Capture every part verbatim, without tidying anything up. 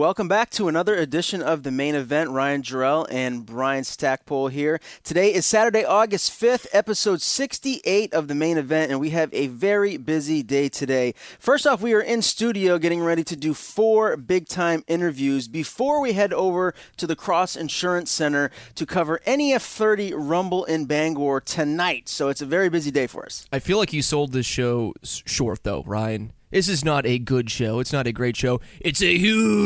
welcome back to another edition of the Main Event. Ryan Jarrell and Brian Stackpole here. Today is Saturday, August fifth, episode sixty-eight of the Main Event, and we have a very busy day today. First off, we are in studio getting ready to do four big-time interviews before we head over to the Cross Insurance Center to cover N E F thirty Rumble in Bangor tonight. So it's a very busy day for us. I feel like you sold this show short, though, Ryan. This is not a good show. It's not a great show. It's a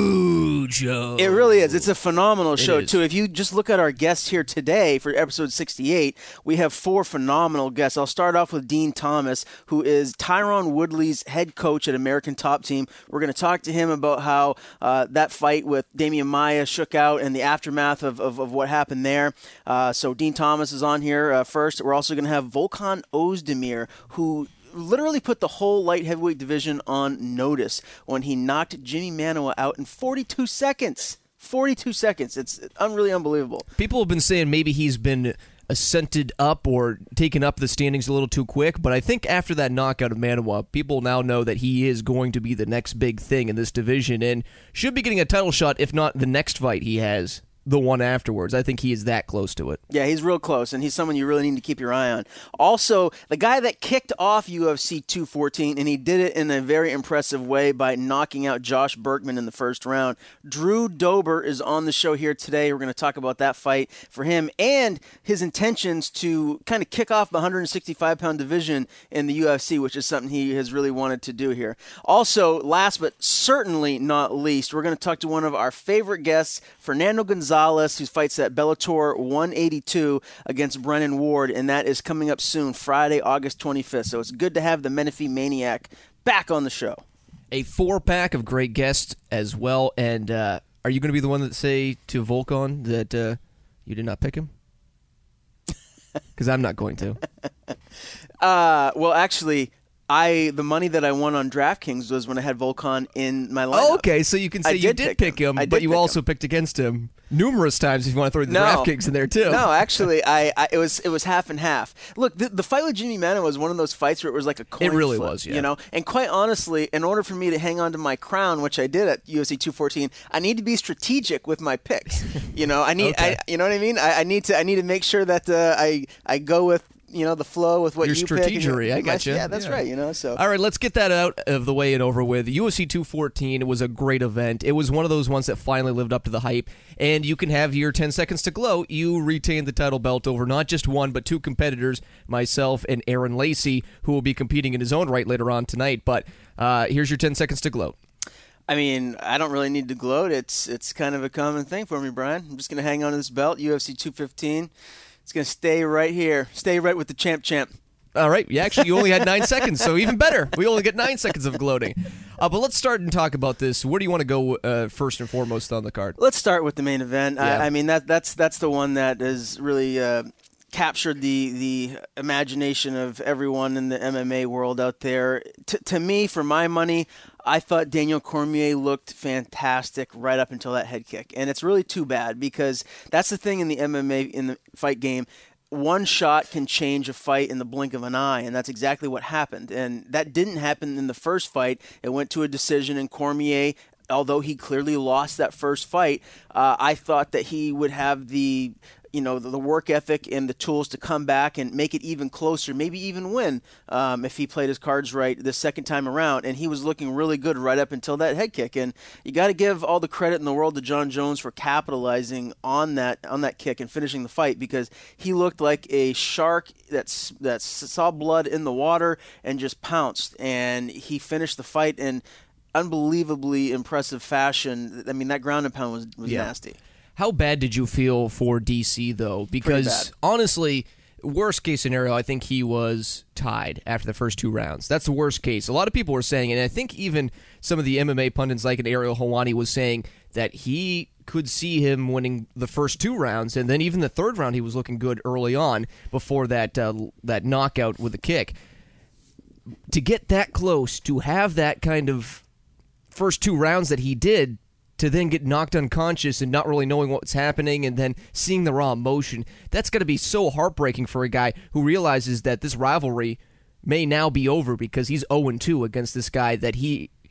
huge show. It really is. It's a phenomenal show, is. too. If you just look at our guests here today for episode sixty-eight, we have four phenomenal guests. I'll start off with Dean Thomas, who is Tyron Woodley's head coach at American Top Team. We're going to talk to him about how uh, that fight with Damian Maia shook out and the aftermath of, of, of what happened there. Uh, so Dean Thomas is on here uh, first. We're also going to have Volkan Ozdemir, who literally put the whole light heavyweight division on notice when he knocked Jimmy Manuwa out in forty-two seconds. forty-two seconds. It's unreally unbelievable. People have been saying maybe he's been ascended up or taken up the standings a little too quick, but I think after that knockout of Manuwa, people now know that he is going to be the next big thing in this division and should be getting a title shot, if not the next fight he has. The one afterwards. I think he is that close to it. Yeah, he's real close, and he's someone you really need to keep your eye on. Also, the guy that kicked off U F C two fourteen, and he did it in a very impressive way by knocking out Josh Berkman in the first round. Drew Dober is on the show here today. We're going to talk about that fight for him and his intentions to kind of kick off the one sixty-five pound division in the U F C, which is something he has really wanted to do here. Also, last but certainly not least, we're going to talk to one of our favorite guests, Fernando Gonzalez, who fights at Bellator one eighty-two against Brennan Ward, and that is coming up soon, Friday, August twenty-fifth. So it's good to have the Menifee Maniac back on the show. A four-pack of great guests as well, and uh, are you going to be the one that say to Volkan that uh, you did not pick him? Because I'm not going to. uh, well, actually, I the money that I won on DraftKings was when I had Volkan in my lineup. Oh, okay, so you can say I you did did pick pick him. him, I but did you pick also him. picked against him numerous times if you want to throw the No. DraftKings in there too. No, actually, I, I it was it was half and half. Look, the, the fight with Jimmy Manuwa was one of those fights where it was like a coin It really flip, was, yeah. You know, and quite honestly, in order for me to hang on to my crown, which I did at U F C two fourteen, I need to be strategic with my picks. You know, I need, Okay. I, you know what I mean? I, I need to I need to make sure that uh, I I go with, you know, the flow with what Your you pick. and strategery, your- I my- gotcha. Yeah, that's Yeah. right. You know, so All right, let's get that out of the way and over with. U F C two fourteen was a great event. It was one of those ones that finally lived up to the hype, and you can have your ten seconds to gloat. You retained the title belt over not just one, but two competitors, myself and Aaron Lacey, who will be competing in his own right later on tonight. But uh, here's your ten seconds to gloat. I mean, I don't really need to gloat. It's it's kind of a common thing for me, Brian. I'm just going to hang on to this belt, U F C two fifteen. It's going to stay right here. Stay right with the champ champ. All right. Yeah, actually, you only had nine seconds, so even better. We only get nine seconds of gloating. Uh, but let's start and talk about this. Where do you want to go uh, first and foremost on the card? Let's start with the main event. Yeah. I, I mean, that that's that's the one that has really uh, captured the the imagination of everyone in the M M A world out there. T- to me, for my money, I thought Daniel Cormier looked fantastic right up until that head kick. And it's really too bad because that's the thing in the M M A, in the fight game. One shot can change a fight in the blink of an eye, and that's exactly what happened. And that didn't happen in the first fight. It went to a decision, and Cormier, although he clearly lost that first fight, uh, I thought that he would have the you know, the, the work ethic and the tools to come back and make it even closer, maybe even win um, if he played his cards right the second time around. And he was looking really good right up until that head kick. And you got to give all the credit in the world to John Jones for capitalizing on that on that kick and finishing the fight, because he looked like a shark that's that saw blood in the water and just pounced. And he finished the fight in unbelievably impressive fashion. I mean, that ground and pound was, was Yeah. nasty. How bad did you feel for D C, though? Because, honestly, worst case scenario, I think he was tied after the first two rounds. That's the worst case. A lot of people were saying, and I think even some of the M M A pundits like an Ariel Helwani was saying that he could see him winning the first two rounds, and then even the third round he was looking good early on before that uh, that knockout with the kick. To get that close, to have that kind of first two rounds that he did, to then get knocked unconscious and not really knowing what's happening and then seeing the raw emotion, that's got to be so heartbreaking for a guy who realizes that this rivalry may now be over because he's oh and two against this guy that he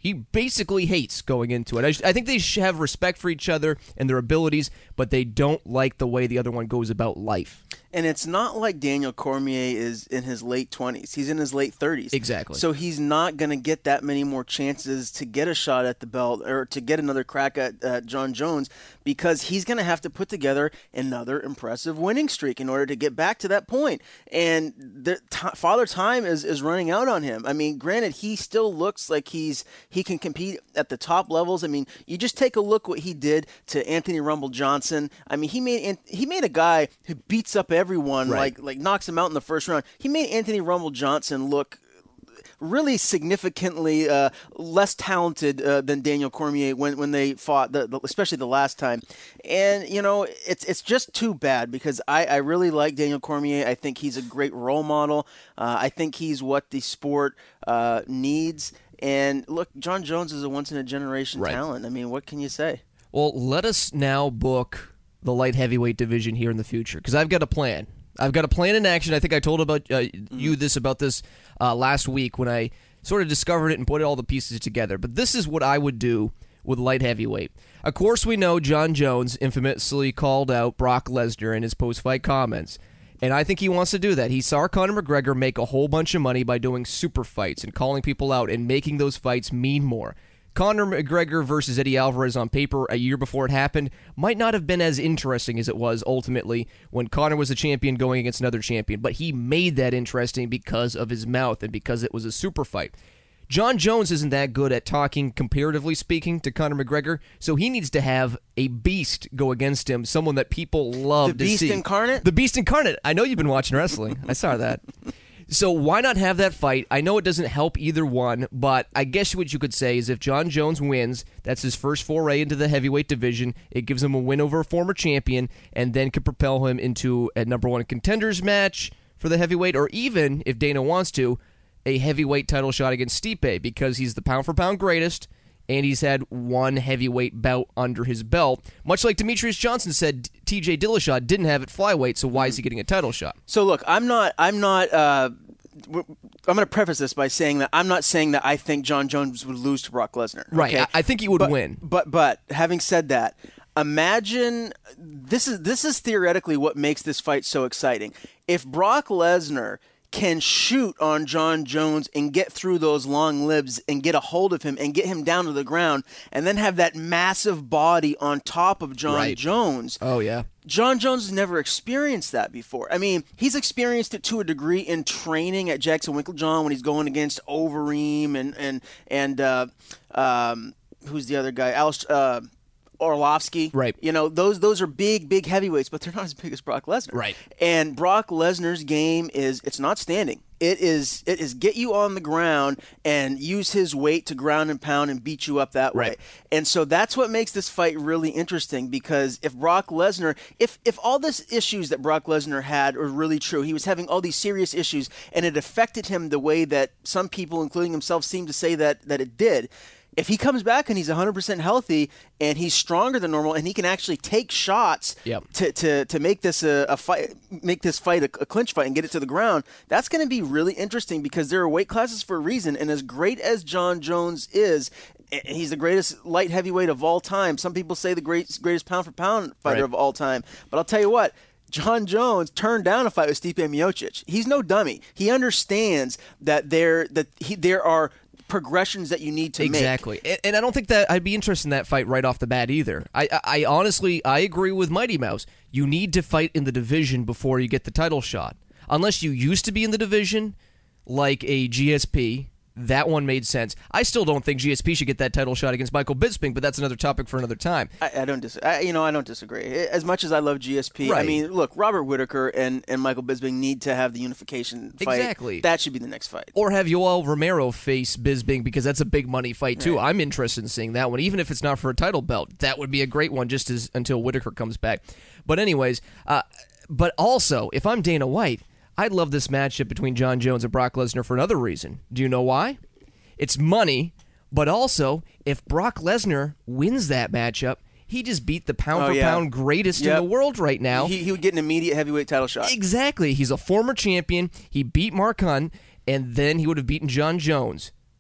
he basically hates going into it. I, I think they should have respect for each other and their abilities, but they don't like the way the other one goes about life. And it's not like Daniel Cormier is in his late twenties. He's in his late thirties. Exactly. So he's not going to get that many more chances to get a shot at the belt or to get another crack at uh, Jon Jones, because he's going to have to put together another impressive winning streak in order to get back to that point. And the t- Father Time is, is running out on him. I mean, granted, he still looks like he's he can compete at the top levels. I mean, you just take a look what he did to Anthony Rumble Johnson. I mean, he made he made a guy who beats up everyone, right. like like knocks him out in the first round. He made Anthony Rumble Johnson look really significantly uh, less talented uh, than Daniel Cormier when, when they fought, the, the, especially the last time. And, you know, it's it's just too bad because I, I really like Daniel Cormier. I think he's a great role model. Uh, I think he's what the sport uh, needs. And, look, Jon Jones is a once-in-a-generation right. talent. I mean, what can you say? Well, let us now book the light heavyweight division here in the future, because I've got a plan. I've got a plan in action. I think I told about uh, you this about this uh, last week when I sort of discovered it and put all the pieces together. But this is what I would do with light heavyweight. Of course, we know Jon Jones infamously called out Brock Lesnar in his post-fight comments. And I think he wants to do that. He saw Conor McGregor make a whole bunch of money by doing super fights and calling people out and making those fights mean more. Conor McGregor versus Eddie Alvarez on paper a year before it happened might not have been as interesting as it was ultimately when Conor was a champion going against another champion, but he made that interesting because of his mouth and because it was a super fight. Jon Jones isn't that good at talking, comparatively speaking, to Conor McGregor, so he needs to have a beast go against him, someone that people love the to see. The Beast Incarnate? The Beast Incarnate. I know you've been watching wrestling. I saw that. So why not have that fight? I know it doesn't help either one, but I guess what you could say is if Jon Jones wins, that's his first foray into the heavyweight division. It gives him a win over a former champion, and then could propel him into a number one contenders match for the heavyweight, or even, if Dana wants to, a heavyweight title shot against Stipe, because he's the pound-for-pound greatest, and he's had one heavyweight bout under his belt. Much like Demetrius Johnson said, T J Dillashaw didn't have it flyweight, so why is he getting a title shot? So look, I'm not, I'm not, uh, I'm going to preface this by saying that I'm not saying that I think Jon Jones would lose to Brock Lesnar. Right, okay? I, I think he would but, win. But, but having said that, imagine, this is this is theoretically what makes this fight so exciting. If Brock Lesnar can shoot on Jon Jones and get through those long libs and get a hold of him and get him down to the ground and then have that massive body on top of Jon right. Jones. Oh, yeah. Jon Jones has never experienced that before. I mean, he's experienced it to a degree in training at Jackson Winklejohn when he's going against Overeem and, and, and uh, um, who's the other guy? Alice, uh, Orlovsky. Right. You know, those those are big, big heavyweights, but they're not as big as Brock Lesnar. Right. And Brock Lesnar's game is, it's not standing. It is it is get you on the ground and use his weight to ground and pound and beat you up that way. Right. And so that's what makes this fight really interesting, because if Brock Lesnar, if if all these issues that Brock Lesnar had are really true, he was having all these serious issues and it affected him the way that some people, including himself, seem to say that that it did. If he comes back and he's one hundred percent healthy and he's stronger than normal and he can actually take shots yep. to, to, to make this a, a fight, make this fight a, a clinch fight and get it to the ground, that's going to be really interesting, because there are weight classes for a reason. And as great as Jon Jones is, he's the greatest light heavyweight of all time. Some people say the great, greatest pound for pound fighter right. of all time. But I'll tell you what. Jon Jones turned down a fight with Stipe Miocic. He's no dummy. He understands that there that he, there are progressions that you need to exactly. make. Exactly. And I don't think that I'd be interested in that fight right off the bat either. I, I, I honestly, I agree with Mighty Mouse. You need to fight in the division before you get the title shot. Unless you used to be in the division, like a G S P, that one made sense. I still don't think G S P should get that title shot against Michael Bisping, but that's another topic for another time. I, I don't dis- I, you know, I don't disagree. As much as I love G S P, right. I mean, look, Robert Whittaker and, and Michael Bisping need to have the unification fight. Exactly. That should be the next fight. Or have Yoel Romero face Bisping, because that's a big money fight too. Right. I'm interested in seeing that one, even if it's not for a title belt. That would be a great one, just as until Whittaker comes back. But anyways, uh, but also, if I'm Dana White, I'd love this matchup between Jon Jones and Brock Lesnar for another reason. Do you know why? It's money, but also, if Brock Lesnar wins that matchup, he just beat the pound-for-pound oh, yeah. greatest yep. in the world right now. He, he would get an immediate heavyweight title shot. Exactly. He's a former champion. He beat Mark Hunt, and then he would have beaten Jon Jones.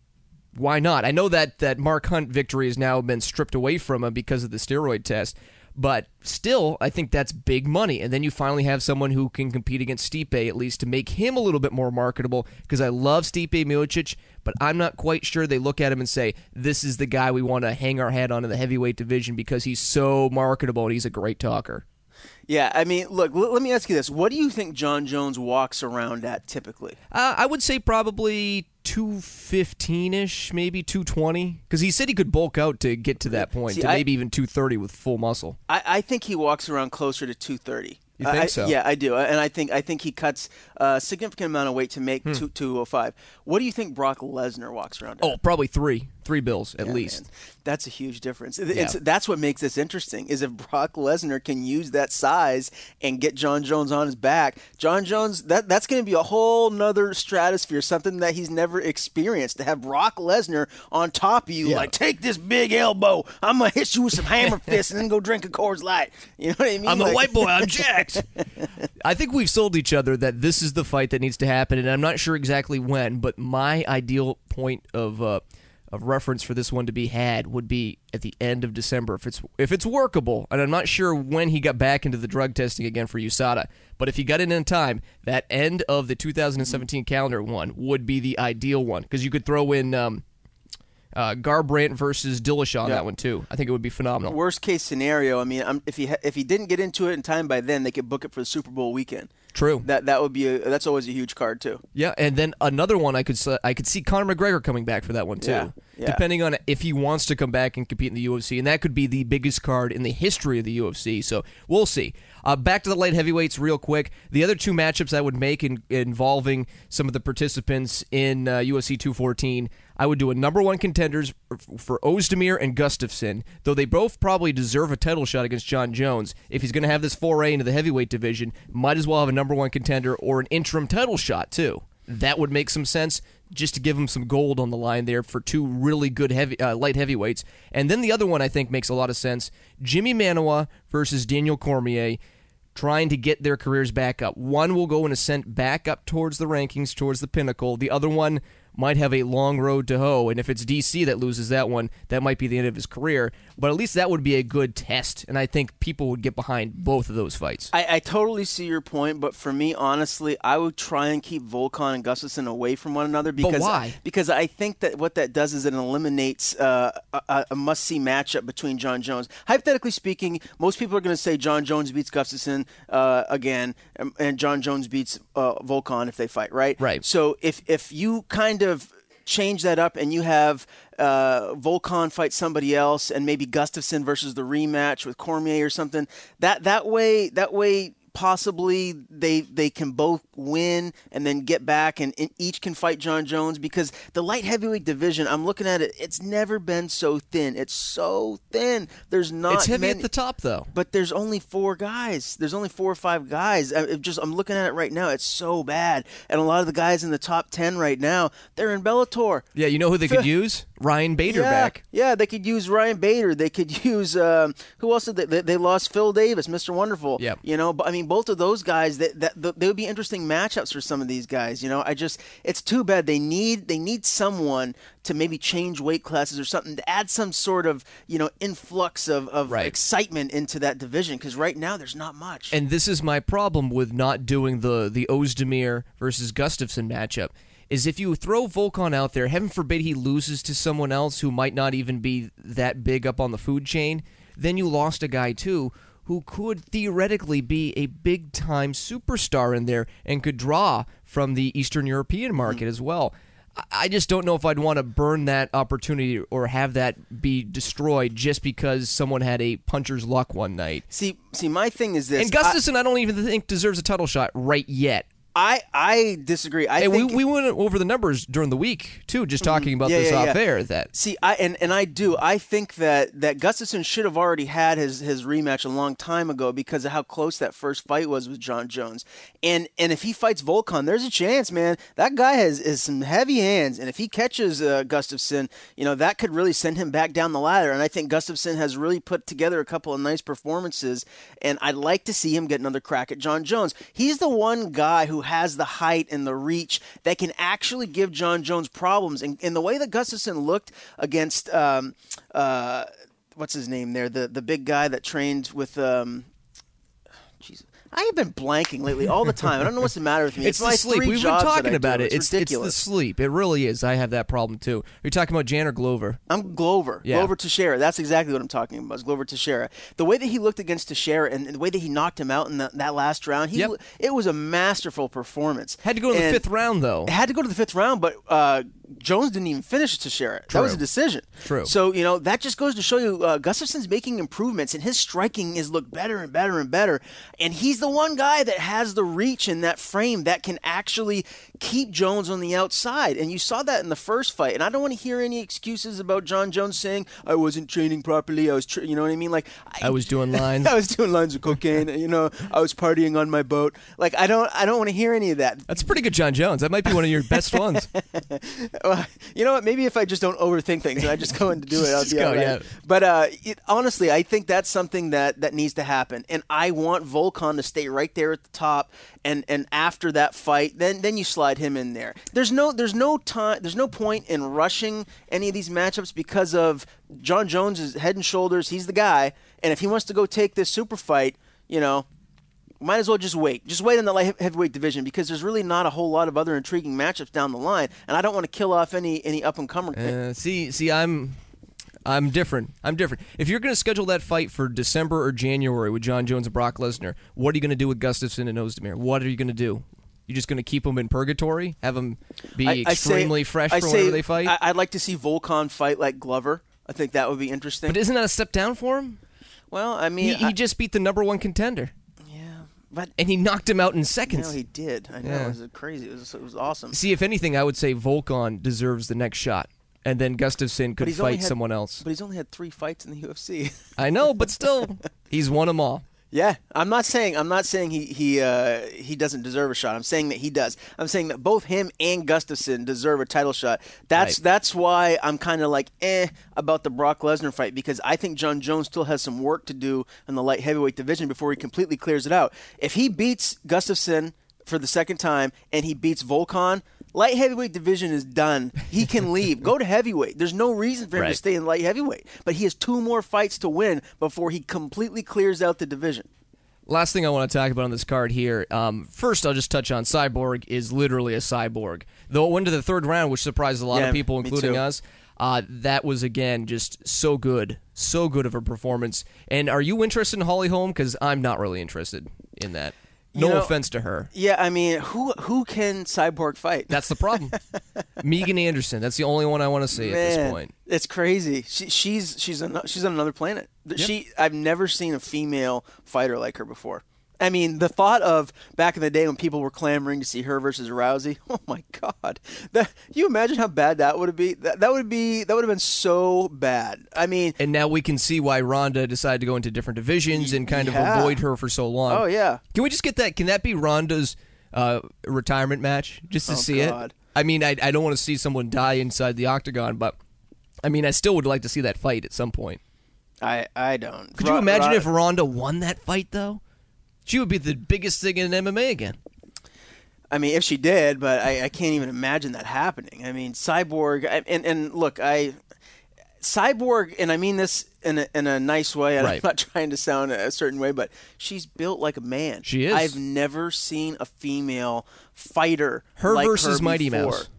why not? I know that that Mark Hunt victory has now been stripped away from him because of the steroid test, but still, I think that's big money. And then you finally have someone who can compete against Stipe, at least to make him a little bit more marketable, because I love Stipe Miocic, but I'm not quite sure they look at him and say, this is the guy we want to hang our hat on in the heavyweight division because he's so marketable and he's a great talker. Yeah, I mean, look, l- let me ask you this. What do you think Jon Jones walks around at typically? Uh, I would say probably two fifteen-ish, maybe two twenty, because he said he could bulk out to get to that point, See, to I, maybe even two thirty with full muscle. I, I think he walks around closer to two thirty. You think I, so? Yeah, I do, and I think I think he cuts a significant amount of weight to make hmm. two oh five. What do you think Brock Lesnar walks around at? Oh, probably three, three bills at yeah, least. Man. That's a huge difference. Yeah. It's, that's what makes this interesting, is if Brock Lesnar can use that size and get Jon Jones on his back. Jon Jones, that that's going to be a whole nother stratosphere, something that he's never experienced. To have Brock Lesnar on top of you, yeah. like, take this big elbow, I'm going to hit you with some hammer fists and then go drink a Coors Light. You know what I mean? I'm like, a white boy, I'm jacked. I think we've sold each other that this is the fight that needs to happen, and I'm not sure exactly when, but my ideal point of uh, of reference for this one to be had would be at the end of December if it's if it's workable. And I'm not sure when he got back into the drug testing again for U S A D A, but if he got it in time, that end of the two thousand seventeen calendar one would be the ideal one, because you could throw in um, uh, Garbrandt versus Dillashaw on Yeah. that one too. I think it would be phenomenal. Worst case scenario, I mean, I'm, if he ha- if he didn't get into it in time by then, they could book it for the Super Bowl weekend. True. That that would be a, that's always a huge card too. Yeah, and then another one I could s- I could see Conor McGregor coming back for that one too. Yeah, yeah. Depending on if he wants to come back and compete in the U F C, and that could be the biggest card in the history of the U F C. So we'll see. Uh, back to the light heavyweights real quick. The other two matchups I would make in, involving some of the participants in uh, U F C two fourteen, I would do a number one contenders for, for Ozdemir and Gustafsson, though they both probably deserve a title shot against Jon Jones. If he's going to have this foray into the heavyweight division, might as well have a number one contender or an interim title shot too. That would make some sense, just to give him some gold on the line there for two really good heavy uh, light heavyweights. And then the other one I think makes a lot of sense, Jimmy Manuwa versus Daniel Cormier, trying to get their careers back up. One will go an ascent back up towards the rankings, towards the pinnacle. The other one might have a long road to hoe, and if it's D C that loses that one, that might be the end of his career. But at least that would be a good test, and I think people would get behind both of those fights. I, I totally see your point, but for me, honestly, I would try and keep Volkan and Gustafsson away from one another. Because, but why? Because I think that what that does is it eliminates uh, a, a must-see matchup between Jon Jones. Hypothetically speaking, most people are going to say Jon Jones beats Gustafsson uh, again, and, and Jon Jones beats uh, Volkan if they fight, right? Right. So if if you kind of change that up and you have uh, Volkan fight somebody else and maybe Gustafsson versus the rematch with Cormier or something, that that way that way possibly they they can both win and then get back and, and each can fight Jon Jones, because the light heavyweight division, I'm looking at it, it's never been so thin. It's so thin. There's not It's heavy many, at the top, though. but there's only four guys. There's only four or five guys. I, it just I'm looking at it right now. It's so bad, and a lot of the guys in the top ten right now, they're in Bellator. Yeah, you know who they could use? Ryan Bader yeah, back. Yeah, they could use Ryan Bader. They could use um, who else did they, they? They lost Phil Davis, Mister Wonderful. Yep. You know, but I mean, both of those guys, that, that they would be interesting matchups for some of these guys. You know, I just it's too bad they need they need someone to maybe change weight classes or something to add some sort of you know influx of, of Right. excitement into that division, because right now there's not much. And this is my problem with not doing the the Ozdemir versus Gustafsson matchup, is if you throw Volkan out there, heaven forbid he loses to someone else who might not even be that big up on the food chain, then you lost a guy too who could theoretically be a big-time superstar in there and could draw from the Eastern European market mm. as well. I just don't know if I'd want to burn that opportunity or have that be destroyed just because someone had a puncher's luck one night. See, see, my thing is this. And Gustafsson, I, I don't even think deserves a title shot right yet. I, I disagree. I and think we we went over the numbers during the week too, just talking about yeah, this yeah, off yeah. air. That see, I and, and I do. I think that, that Gustafsson should have already had his, his rematch a long time ago because of how close that first fight was with Jon Jones. And and if he fights Volkan, there's a chance, man. That guy has, has some heavy hands, and if he catches uh, Gustafsson, you know that could really send him back down the ladder. And I think Gustafsson has really put together a couple of nice performances, and I'd like to see him get another crack at Jon Jones. He's the one guy who has the height and the reach that can actually give John Jones problems. And, and the way that Gustafsson looked against um, uh, what's his name there, the the big guy that trained with. Um, Jesus. I have been blanking lately all the time. I don't know what's the matter with me. It's, it's the my sleep. three We've jobs been talking that I about do. it. It's, It's, ridiculous. it's the sleep. It really is. I have that problem too. Are you talking about Jan or Glover? I'm Glover. Yeah. Glover Teixeira. That's exactly what I'm talking about. Is Glover Teixeira. The way that he looked against Teixeira and the way that he knocked him out in the, that last round, he Yep. it was a masterful performance. Had to go to the And fifth round though. It had to go to the fifth round, but uh, Jones didn't even finish Teixeira. That was a decision. True. So, you know, that just goes to show you uh, Gustafsson's making improvements, and his striking is look better and better and better. And he's the one guy that has the reach in that frame that can actually keep Jones on the outside. And you saw that in the first fight. And I don't want to hear any excuses about John Jones saying, I wasn't training properly. I was, tra-, you know what I mean? Like I, I was doing lines. I was doing lines of cocaine. You know, I was partying on my boat. Like I don't, I don't want to hear any of that. That's pretty good, John Jones. That might be one of your best ones. Well, you know what? Maybe if I just don't overthink things and I just go in to do it, I'll Just be go, all right. yeah. But uh, it, honestly, I think that's something that, that needs to happen. And I want Volkan to stay right there at the top. And, and after that fight, then then you slide him in there. There's no there's no time there's no point in rushing any of these matchups because of John Jones is head and shoulders. He's the guy. And if he wants to go take this super fight, you know. Might as well just wait. Just wait in the light heavyweight division because there's really not a whole lot of other intriguing matchups down the line, and I don't want to kill off any any up and comer. Uh, see, see, I'm, I'm different. I'm different. If you're going to schedule that fight for December or January with John Jones and Brock Lesnar, what are you going to do with Gustafsson and Ozdemir? What are you going to do? You're just going to keep them in purgatory, have them be I, I extremely say, fresh I for say, whenever they fight. I, I'd like to see Volkan fight like Glover. I think that would be interesting. But isn't that a step down for him? Well, I mean, He, I, he just beat the number one contender. But and he knocked him out in seconds. No, he did. I know Yeah. it was crazy. It was, it was awesome. See, if anything, I would say Volkan deserves the next shot, and then Gustafsson But could he's only fight had- someone else. But he's only had three fights in the U F C. I know, but still, he's won them all. Yeah, I'm not saying I'm not saying he he uh, he doesn't deserve a shot. I'm saying that he does. I'm saying that both him and Gustafsson deserve a title shot. That's Right. that's why I'm kind of like eh about the Brock Lesnar fight because I think John Jones still has some work to do in the light heavyweight division before he completely clears it out. If he beats Gustafsson for the second time and he beats Volkan, light heavyweight division is done. He can leave. Go to heavyweight. There's no reason for him Right. to stay in light heavyweight. But he has two more fights to win before he completely clears out the division. Last thing I want to talk about on this card here. Um, first, I'll just touch on Cyborg is literally a cyborg. Though it went to the third round, which surprised a lot Yeah, of people, me including too. us. Uh, that was, again, just so good. So good of a performance. And are you interested in Holly Holm? Because I'm not really interested in that. No You know- offense to her. Yeah, I mean, who who can Cyborg fight? That's the problem. Megan Anderson. That's the only one I want to see at this Man, point. It's crazy. She, she's she's on, she's on another planet. Th- She I've never seen a female fighter like her before. I mean, the thought of back in the day when people were clamoring to see her versus Rousey. Oh my God! That, you imagine how bad that would be? That, that would be that would have been so bad. I mean, And now we can see why Ronda decided to go into different divisions and kind Yeah. of avoid her for so long. oh yeah. Can we just get that? Can that be Ronda's uh, retirement match just to Oh, see God. it? I mean, I, I don't want to see someone die inside the octagon, but I mean, I still would like to see that fight at some point. I I don't. Could you Ro- imagine Ro- if Ronda won that fight, though? She would be the biggest thing in M M A again. I mean, if she did, but I, I can't even imagine that happening. I mean, Cyborg, I- and and look, I Cyborg, and I mean this in a, in a nice way. And Right. I'm not trying to sound a certain way, but she's built like a man. She is. I've never seen a female fighter Her like versus her Mighty before. Mouse.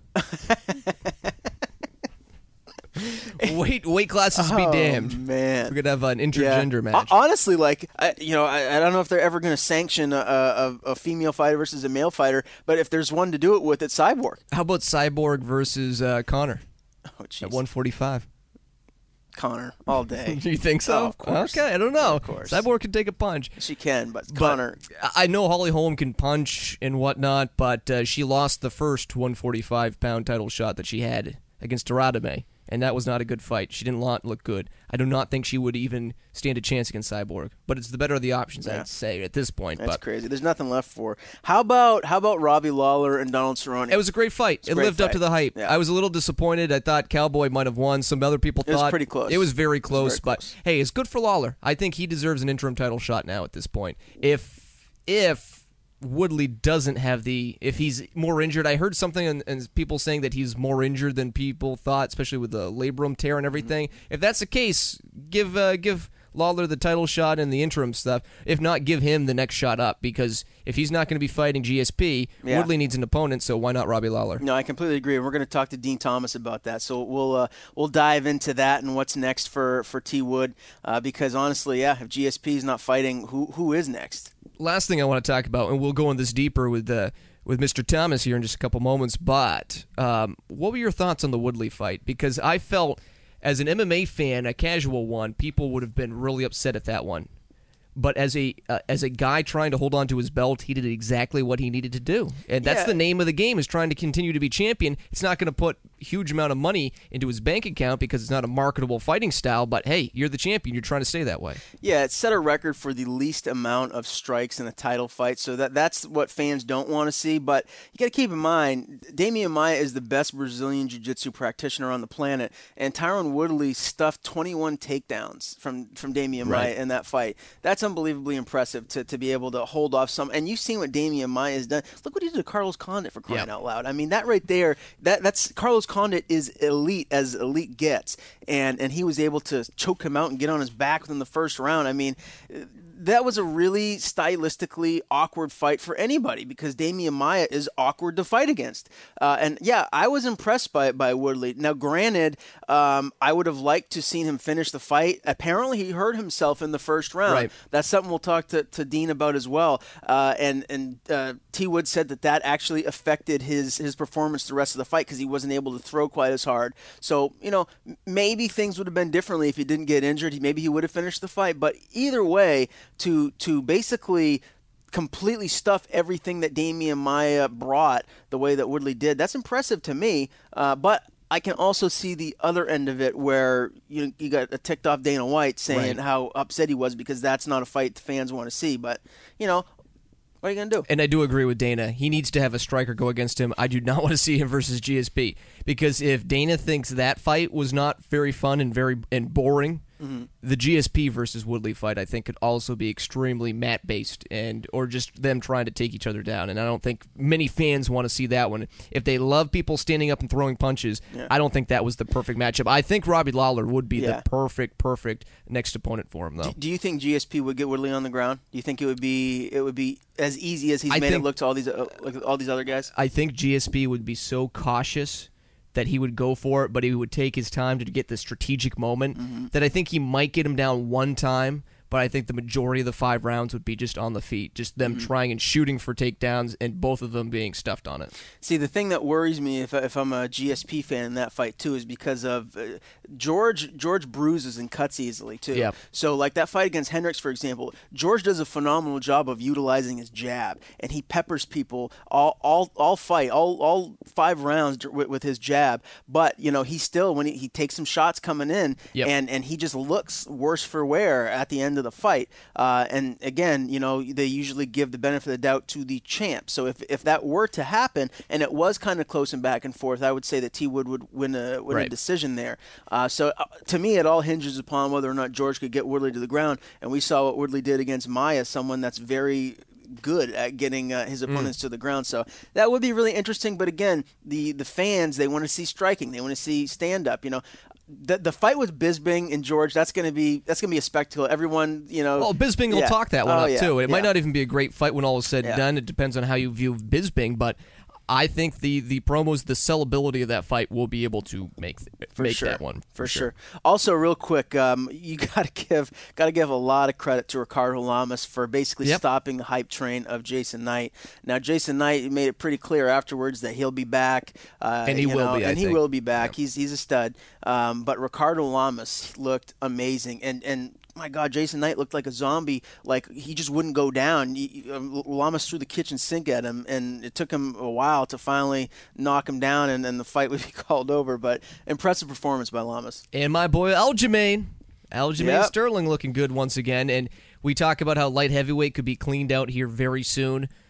Weight weight classes be Oh, damned. man. We're gonna have an Yeah. intergender match. Ho- Honestly, like I, you know, I, I don't know if they're ever going to sanction a, a, a female fighter versus a male fighter, but if there's one to do it with, it's Cyborg. How about Cyborg versus uh, Connor Oh, at jeez. one forty-five? Connor all day. Do you think so? Oh, of course. Okay, I don't know. Of course. Cyborg can take a punch. She can, but But Connor. I know Holly Holm can punch and whatnot, but uh, she lost the first one forty-five pound title shot that she had against Taradame, and that was not a good fight. She didn't lot look good. I do not think she would even stand a chance against Cyborg, but it's the better of the options, Yeah. I'd say, at this point. That's but crazy. There's nothing left for. her. How about how about Robbie Lawler and Donald Cerrone? It was a great fight. a It great lived up to fight. the hype. Yeah. I was a little disappointed. I thought Cowboy might have won. Some other people It was thought pretty close. It was very close, very but close. hey, it's good for Lawler. I think he deserves an interim title shot now at this point. If if Woodley doesn't have the, if he's more injured. I heard something and, and people saying that he's more injured than people thought, especially with the labrum tear and everything. Mm-hmm. If that's the case, give uh, give Lawler the title shot and the interim stuff. If not, give him the next shot up, because if he's not going to be fighting G S P, yeah. Woodley needs an opponent, so why not Robbie Lawler? No, I completely agree. We're going to talk to Dean Thomas about that, so we'll uh, we'll dive into that and what's next for, for T. Wood, uh, because honestly, yeah, if G S P is not fighting, who who is next? Last thing I want to talk about, and we'll go in this deeper with uh, with Mister Thomas here in just a couple moments, but um, what were your thoughts on the Woodley fight? Because I felt, as an M M A fan, a casual one, people would have been really upset at that one. But as a uh, as a guy trying to hold on to his belt, he did exactly what he needed to do. And that's yeah. the name of the game, is trying to continue to be champion. It's not going to put a huge amount of money into his bank account because it's not a marketable fighting style, but hey, you're the champion. You're trying to stay that way. Yeah, it set a record for the least amount of strikes in a title fight, so that that's what fans don't want to see. But you got to keep in mind, Damian Maia is the best Brazilian jiu-jitsu practitioner on the planet, and Tyron Woodley stuffed twenty-one takedowns from, from Damian right. Maia in that fight. That's unbelievably impressive to, to be able to hold off some. And you've seen what Damian Maia has done. Look what he did to Carlos Condit, for crying yep. out loud. I mean, that right there, that that's Carlos Condit is elite as elite gets. And, and he was able to choke him out and get on his back within the first round. I mean, that was a really stylistically awkward fight for anybody, because Damian Maia is awkward to fight against. Uh, and yeah, I was impressed by by Woodley. Now, granted, um, I would have liked to seen him finish the fight. Apparently, he hurt himself in the first round. Right. That's something we'll talk to, to Dean about as well. Uh, and and uh, T. Wood said that that actually affected his his performance the rest of the fight, because he wasn't able to throw quite as hard. So, you know, maybe things would have been differently if he didn't get injured. Maybe he would have finished the fight. But either way, to to basically completely stuff everything that Damian Maia brought the way that Woodley did, that's impressive to me. Uh, but I can also see the other end of it, where you you got a ticked off Dana White saying right. how upset he was because that's not a fight the fans want to see. But, you know, what are you going to do? And I do agree with Dana. He needs to have a striker go against him. I do not want to see him versus G S P, because if Dana thinks that fight was not very fun and very and boring, mm-hmm. the G S P versus Woodley fight, I think, could also be extremely mat-based, and or just them trying to take each other down. And I don't think many fans want to see that one. If they love people standing up and throwing punches, yeah. I don't think that was the perfect matchup. I think Robbie Lawler would be yeah. the perfect, perfect next opponent for him, though. Do, do you think G S P would get Woodley on the ground? Do you think it would be it would be as easy as he's I made think, it look to all these uh, like all these other guys? I think G S P would be so cautious that he would go for it, but he would take his time to get the strategic moment, mm-hmm. that I think he might get him down one time, but I think the majority of the five rounds would be just on the feet, just them mm-hmm. trying and shooting for takedowns, and both of them being stuffed on it. See, the thing that worries me, if, if I'm a G S P fan in that fight too, is because of uh, George George bruises and cuts easily too. Yep. So like that fight against Hendricks, for example, George does a phenomenal job of utilizing his jab, and he peppers people all all, all fight, all all five rounds with, with his jab. But, you know, he still, when he, he takes some shots coming in, yep. and, and he just looks worse for wear at the end of the fight. Uh, and again, you know, they usually give the benefit of the doubt to the champ. So if if that were to happen, and it was kind of close and back and forth, I would say that T. Wood would win a win right. a decision there. Uh, so uh, to me, it all hinges upon whether or not George could get Woodley to the ground. And we saw what Woodley did against Maia, someone that's very good at getting uh, his opponents mm. to the ground. So that would be really interesting. But again, the the fans, they want to see striking. They want to see stand up. You know, the the fight with Bisping and George, that's gonna be that's gonna be a spectacle. Everyone, you know. Well, Bisping will yeah. talk that one oh, up yeah. too. It yeah. might not even be a great fight when all is said yeah. and done. It depends on how you view Bisping, but I think the, the promos, the sellability of that fight will be able to make for make sure. that one for, for sure. sure. Also, real quick, um, you gotta give gotta give a lot of credit to Ricardo Lamas for basically yep. stopping the hype train of Jason Knight. Now, Jason Knight made it pretty clear afterwards that he'll be back, uh, and he will know, be. And I he think. will be back. Yep. He's he's a stud. Um, but Ricardo Lamas looked amazing, and and. My God, Jason Knight looked like a zombie. Like, he just wouldn't go down. He, um, Lamas threw the kitchen sink at him, and it took him a while to finally knock him down, and then the fight would be called over. But impressive performance by Lamas. And my boy Aljamain. Aljamain yep. Sterling looking good once again. And we talk about how light heavyweight could be cleaned out here very soon.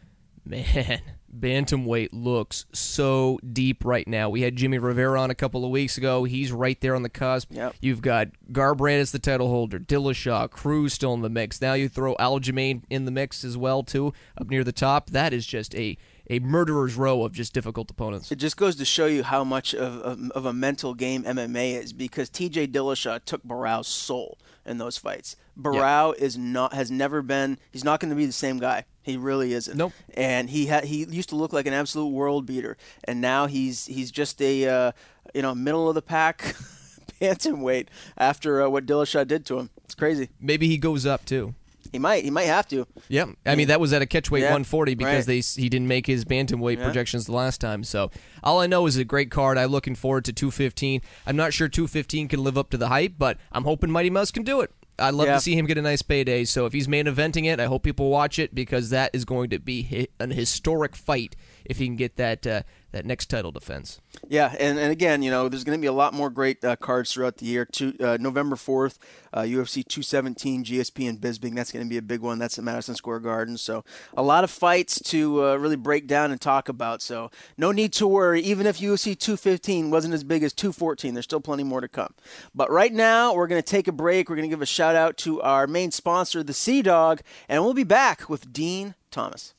Man, bantamweight looks so deep right now. We had Jimmy Rivera on a couple of weeks ago. He's right there on the cusp. Yep. You've got Garbrandt as the title holder, Dillashaw, Cruz still in the mix. Now you throw Aljamain in the mix as well, too, up near the top. That is just a, a murderer's row of just difficult opponents. It just goes to show you how much of, of, of a mental game M M A is, because T J Dillashaw took Barrow's soul in those fights. Barrow yep. is not has never been. He's not going to be the same guy. He really isn't. Nope. And he ha- he used to look like an absolute world beater, and now he's he's just a uh, you know middle of the pack bantamweight after uh, what Dillashaw did to him. It's crazy. Maybe he goes up too. He might. He might have to. Yeah. I mean, that was at a catchweight yeah, one forty because right. they he didn't make his bantamweight yeah. projections the last time. So all I know is a great card. I'm looking forward to two fifteen. I'm not sure two fifteen can live up to the hype, but I'm hoping Mighty Mouse can do it. I'd love yeah. to see him get a nice payday. So if he's main eventing it, I hope people watch it because that is going to be hi- an historic fight if he can get that uh, that next title defense. Yeah, and, and again, you know, there's going to be a lot more great uh, cards throughout the year. Two, uh, November fourth, uh, U F C two seventeen, G S P in Bisbee. That's going to be a big one. That's at Madison Square Garden. So a lot of fights to uh, really break down and talk about. So no need to worry. Even if U F C two fifteen wasn't as big as two fourteen, there's still plenty more to come. But right now, we're going to take a break. We're going to give a shout out to our main sponsor, the Sea Dog, and we'll be back with Dean Thomas.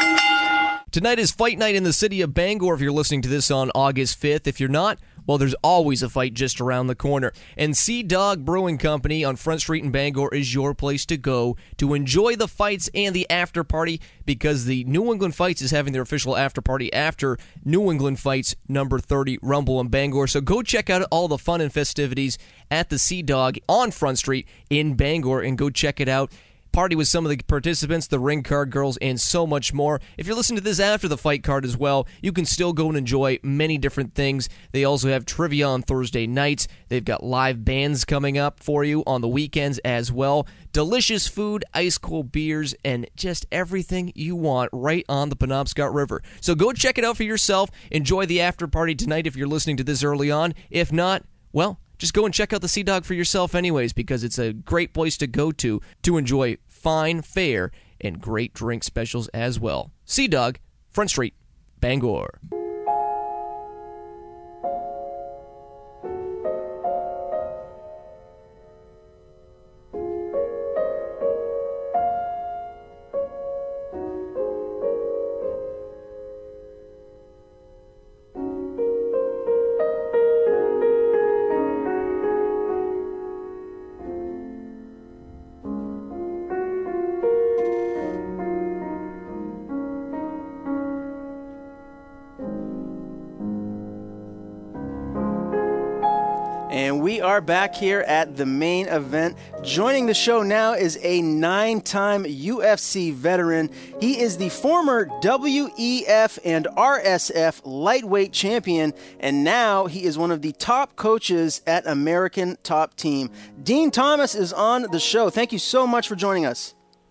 Tonight is Fight Night in the city of Bangor if you're listening to this on August fifth. If you're not, well, there's always a fight just around the corner. And Sea Dog Brewing Company on Front Street in Bangor is your place to go to enjoy the fights and the after party, because the New England Fights is having their official after party after New England Fights number thirty Rumble in Bangor. So go check out all the fun and festivities at the Sea Dog on Front Street in Bangor and go check it out. Party with some of the participants, the ring card girls, and so much more. If you're listening to this after the fight card as well, you can still go and enjoy many different things. They also have trivia on Thursday nights. They've got live bands coming up for you on the weekends as well. Delicious food, ice cold beers, and just everything you want right on the Penobscot River. So go check it out for yourself. Enjoy the after party tonight if you're listening to this early on. If not, well, just go and check out the Sea Dog for yourself anyways, because it's a great place to go to to enjoy fine fare and great drink specials as well. Sea Dog, Front Street, Bangor. And we are back here at the main event. Joining the show now is a nine-time U F C veteran. He is the former W E F and R S F lightweight champion, and now he is one of the top coaches at American Top Team. Dean Thomas is on the show. Thank you so much for joining us.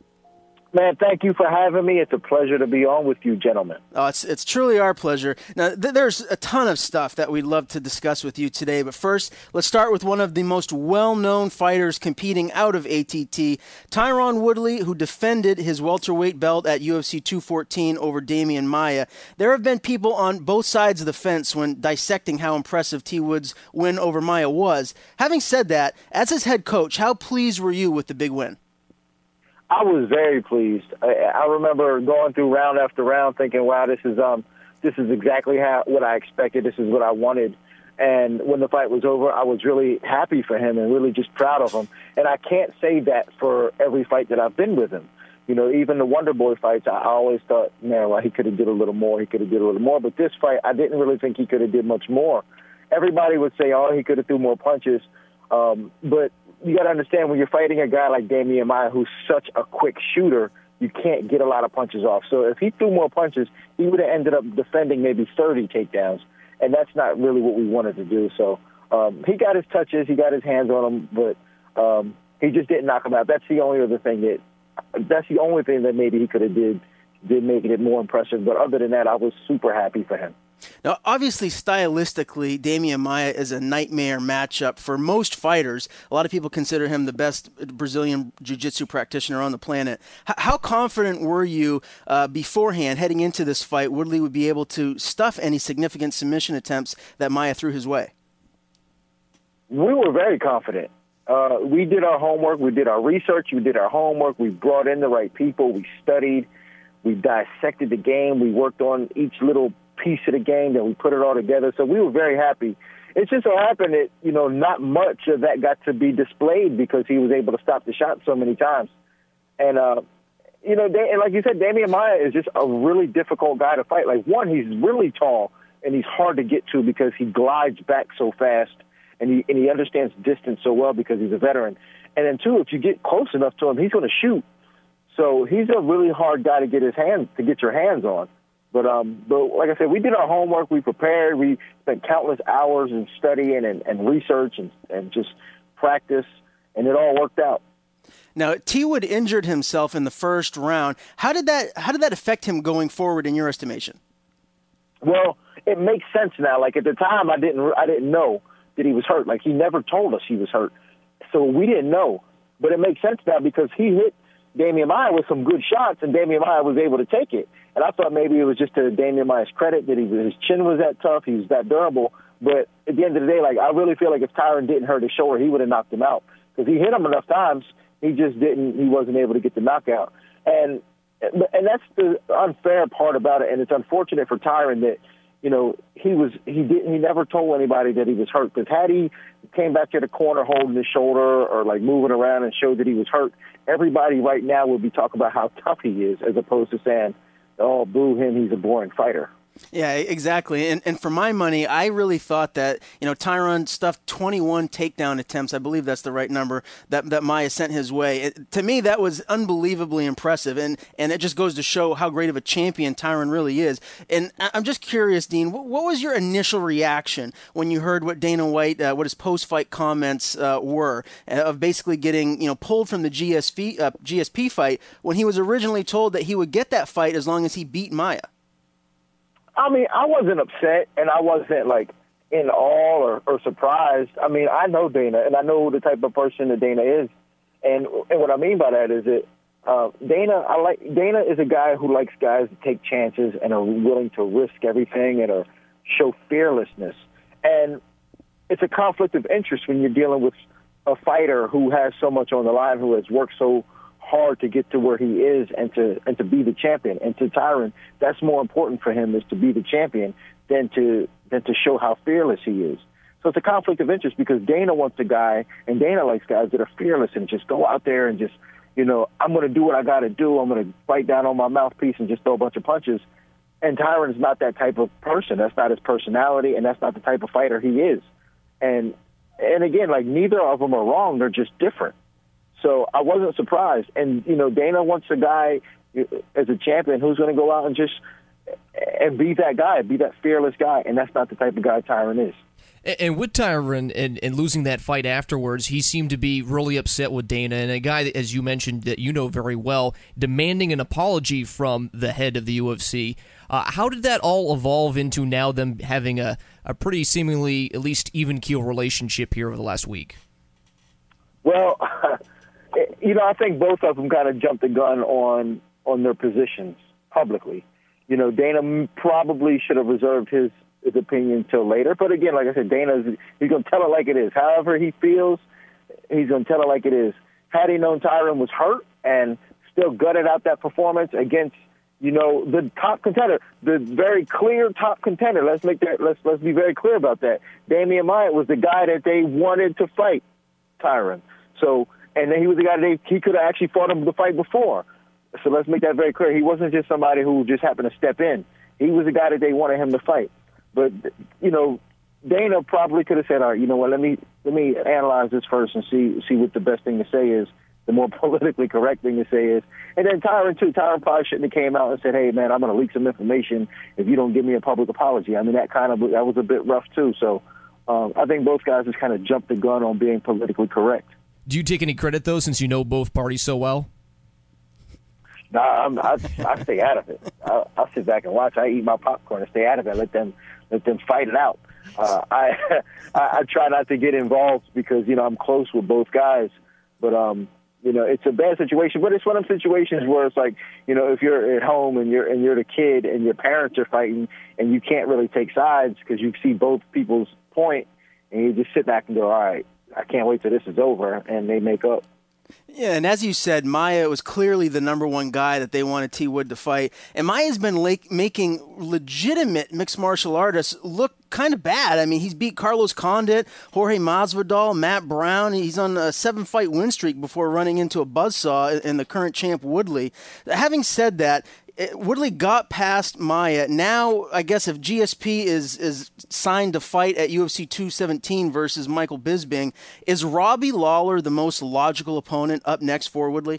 Man, thank you for having me. It's a pleasure to be on with you, gentlemen. Oh, it's it's truly our pleasure. Now, th- there's a ton of stuff that we'd love to discuss with you today, but first, let's start with one of the most well-known fighters competing out of A T T, Tyron Woodley, who defended his welterweight belt at U F C two fourteen over Damian Maia. There have been people on both sides of the fence when dissecting how impressive T. Wood's win over Maia was. Having said that, as his head coach, how pleased were you with the big win? I was very pleased. I, I remember going through round after round thinking, wow, this is um, this is exactly how what I expected. This is what I wanted. And when the fight was over, I was really happy for him and really just proud of him. And I can't say that for every fight that I've been with him. You know, even the Wonder Boy fights, I always thought, man, well, he could have did a little more. He could have did a little more. But this fight, I didn't really think he could have did much more. Everybody would say, oh, he could have threw more punches. Um, but you got to understand, when you're fighting a guy like Damian Maia, who's such a quick shooter, you can't get a lot of punches off. So if he threw more punches, he would have ended up defending maybe thirty takedowns, and that's not really what we wanted to do. So um, he got his touches, he got his hands on him, but um, he just didn't knock him out. That's the only other thing that that's the only thing that maybe he could have did did making it more impressive. But other than that, I was super happy for him. Now, obviously, stylistically, Demian Maia is a nightmare matchup for most fighters. A lot of people consider him the best Brazilian jiu-jitsu practitioner on the planet. H- how confident were you uh, beforehand, heading into this fight, Woodley would be able to stuff any significant submission attempts that Maia threw his way? We were very confident. Uh, we did our homework. We did our research. We did our homework. We brought in the right people. We studied. We dissected the game. We worked on each little piece of the game, then we put it all together. So we were very happy. It just so happened that, you know, not much of that got to be displayed because he was able to stop the shot so many times. And, uh, you know, they, and like you said, Demian Maia is just a really difficult guy to fight. Like, one, he's really tall, and he's hard to get to because he glides back so fast, and he, and he understands distance so well because he's a veteran. And then, two, if you get close enough to him, he's going to shoot. So he's a really hard guy to get his hands, to get your hands on. But, um, but like I said, we did our homework. We prepared. We spent countless hours in studying and, and research and, and just practice, and it all worked out. Now, T. Wood injured himself in the first round. How did that How did that affect him going forward, in your estimation? Well, it makes sense now. Like, at the time, I didn't I didn't know that he was hurt. Like, he never told us he was hurt, so we didn't know. But it makes sense now because he hit Demian Maia with some good shots, and Demian Maia was able to take it. And I thought maybe it was just to Demian Maia's credit that he, his chin was that tough, he was that durable. But at the end of the day, like, I really feel like if Tyron didn't hurt his shoulder, he would have knocked him out because he hit him enough times. He just didn't. He wasn't able to get the knockout. And and that's the unfair part about it. And it's unfortunate for Tyron that, you know, he was he didn't he never told anybody that he was hurt. Because had he came back to the corner holding his shoulder or like moving around and showed that he was hurt, everybody right now would be talking about how tough he is, as opposed to saying, oh, boo him, he's a boring fighter. Yeah, exactly. And and for my money, I really thought that, you know, Tyron stuffed twenty-one takedown attempts. I believe that's the right number that that Maia sent his way. It, to me, that was unbelievably impressive, and and it just goes to show how great of a champion Tyron really is. And I'm just curious, Dean, what, what was your initial reaction when you heard what Dana White, uh, what his post-fight comments uh, were uh, of basically getting, you know, pulled from the G S P uh, G S P fight when he was originally told that he would get that fight as long as he beat Maia? I mean, I wasn't upset, and I wasn't, like, in awe or, or surprised. I mean, I know Dana, and I know the type of person that Dana is. And and what I mean by that is that uh, Dana, I like Dana is a guy who likes guys to take chances and are willing to risk everything and are, show fearlessness. And it's a conflict of interest when you're dealing with a fighter who has so much on the line, who has worked so hard to get to where he is and to and to be the champion. And to Tyron, that's more important for him, is to be the champion than to than to show how fearless he is. So it's a conflict of interest because Dana wants a guy, and Dana likes guys that are fearless and just go out there and just, you know, I'm going to do what I got to do. I'm going to bite down on my mouthpiece and just throw a bunch of punches. And Tyron is not that type of person. That's not his personality, and that's not the type of fighter he is. And and again, like, neither of them are wrong. They're just different. So I wasn't surprised. And, you know, Dana wants a guy as a champion who's going to go out and just and be that guy, be that fearless guy. And that's not the type of guy Tyron is. And with Tyron and, and losing that fight afterwards, he seemed to be really upset with Dana, and a guy, that, as you mentioned, that you know very well, demanding an apology from the head of the U F C. Uh, how did that all evolve into now them having a, a pretty seemingly at least even-keel relationship here over the last week? Well, you know, I think both of them kind of jumped the gun on on their positions publicly. You know, Dana probably should have reserved his, his opinion till later. But again, like I said, Dana's he's going to tell it like it is. However he feels, he's going to tell it like it is. Had he known Tyron was hurt and still gutted out that performance against, you know, the top contender, the very clear top contender. Let's make that. Let's let's be very clear about that. Demian Maia was the guy that they wanted to fight Tyron. So. And then he was the guy that they, he could have actually fought him the fight before. So let's make that very clear. He wasn't just somebody who just happened to step in. He was the guy that they wanted him to fight. But, you know, Dana probably could have said, all right, you know what, let me let me analyze this first and see see what the best thing to say is, the more politically correct thing to say is. And then Tyron, too. Tyron probably shouldn't have came out and said, hey, man, I'm going to leak some information if you don't give me a public apology. I mean, that kind of that was a bit rough, too. So um, I think both guys just kind of jumped the gun on being politically correct. Do you take any credit, though, since you know both parties so well? No, I'm, I, I stay out of it. I, I sit back and watch. I eat my popcorn and stay out of it. Let them let them fight it out. Uh, I, I I try not to get involved because, you know, I'm close with both guys. But, um, you know, it's a bad situation. But it's one of those situations where it's like, you know, if you're at home and you're and you're the kid and your parents are fighting and you can't really take sides because you see both people's point, and you just sit back and go, all right, I can't wait till this is over, and they make up. Yeah, and as you said, Maia was clearly the number one guy that they wanted T. Wood to fight. And Maia's been like, making legitimate mixed martial artists look kind of bad. I mean, he's beat Carlos Condit, Jorge Masvidal, Matt Brown. He's on a seven-fight win streak before running into a buzzsaw in the current champ Woodley. Having said that, Woodley got past Maia. Now, I guess if G S P is is signed to fight at U F C two seventeen versus Michael Bisping, is Robbie Lawler the most logical opponent up next for Woodley?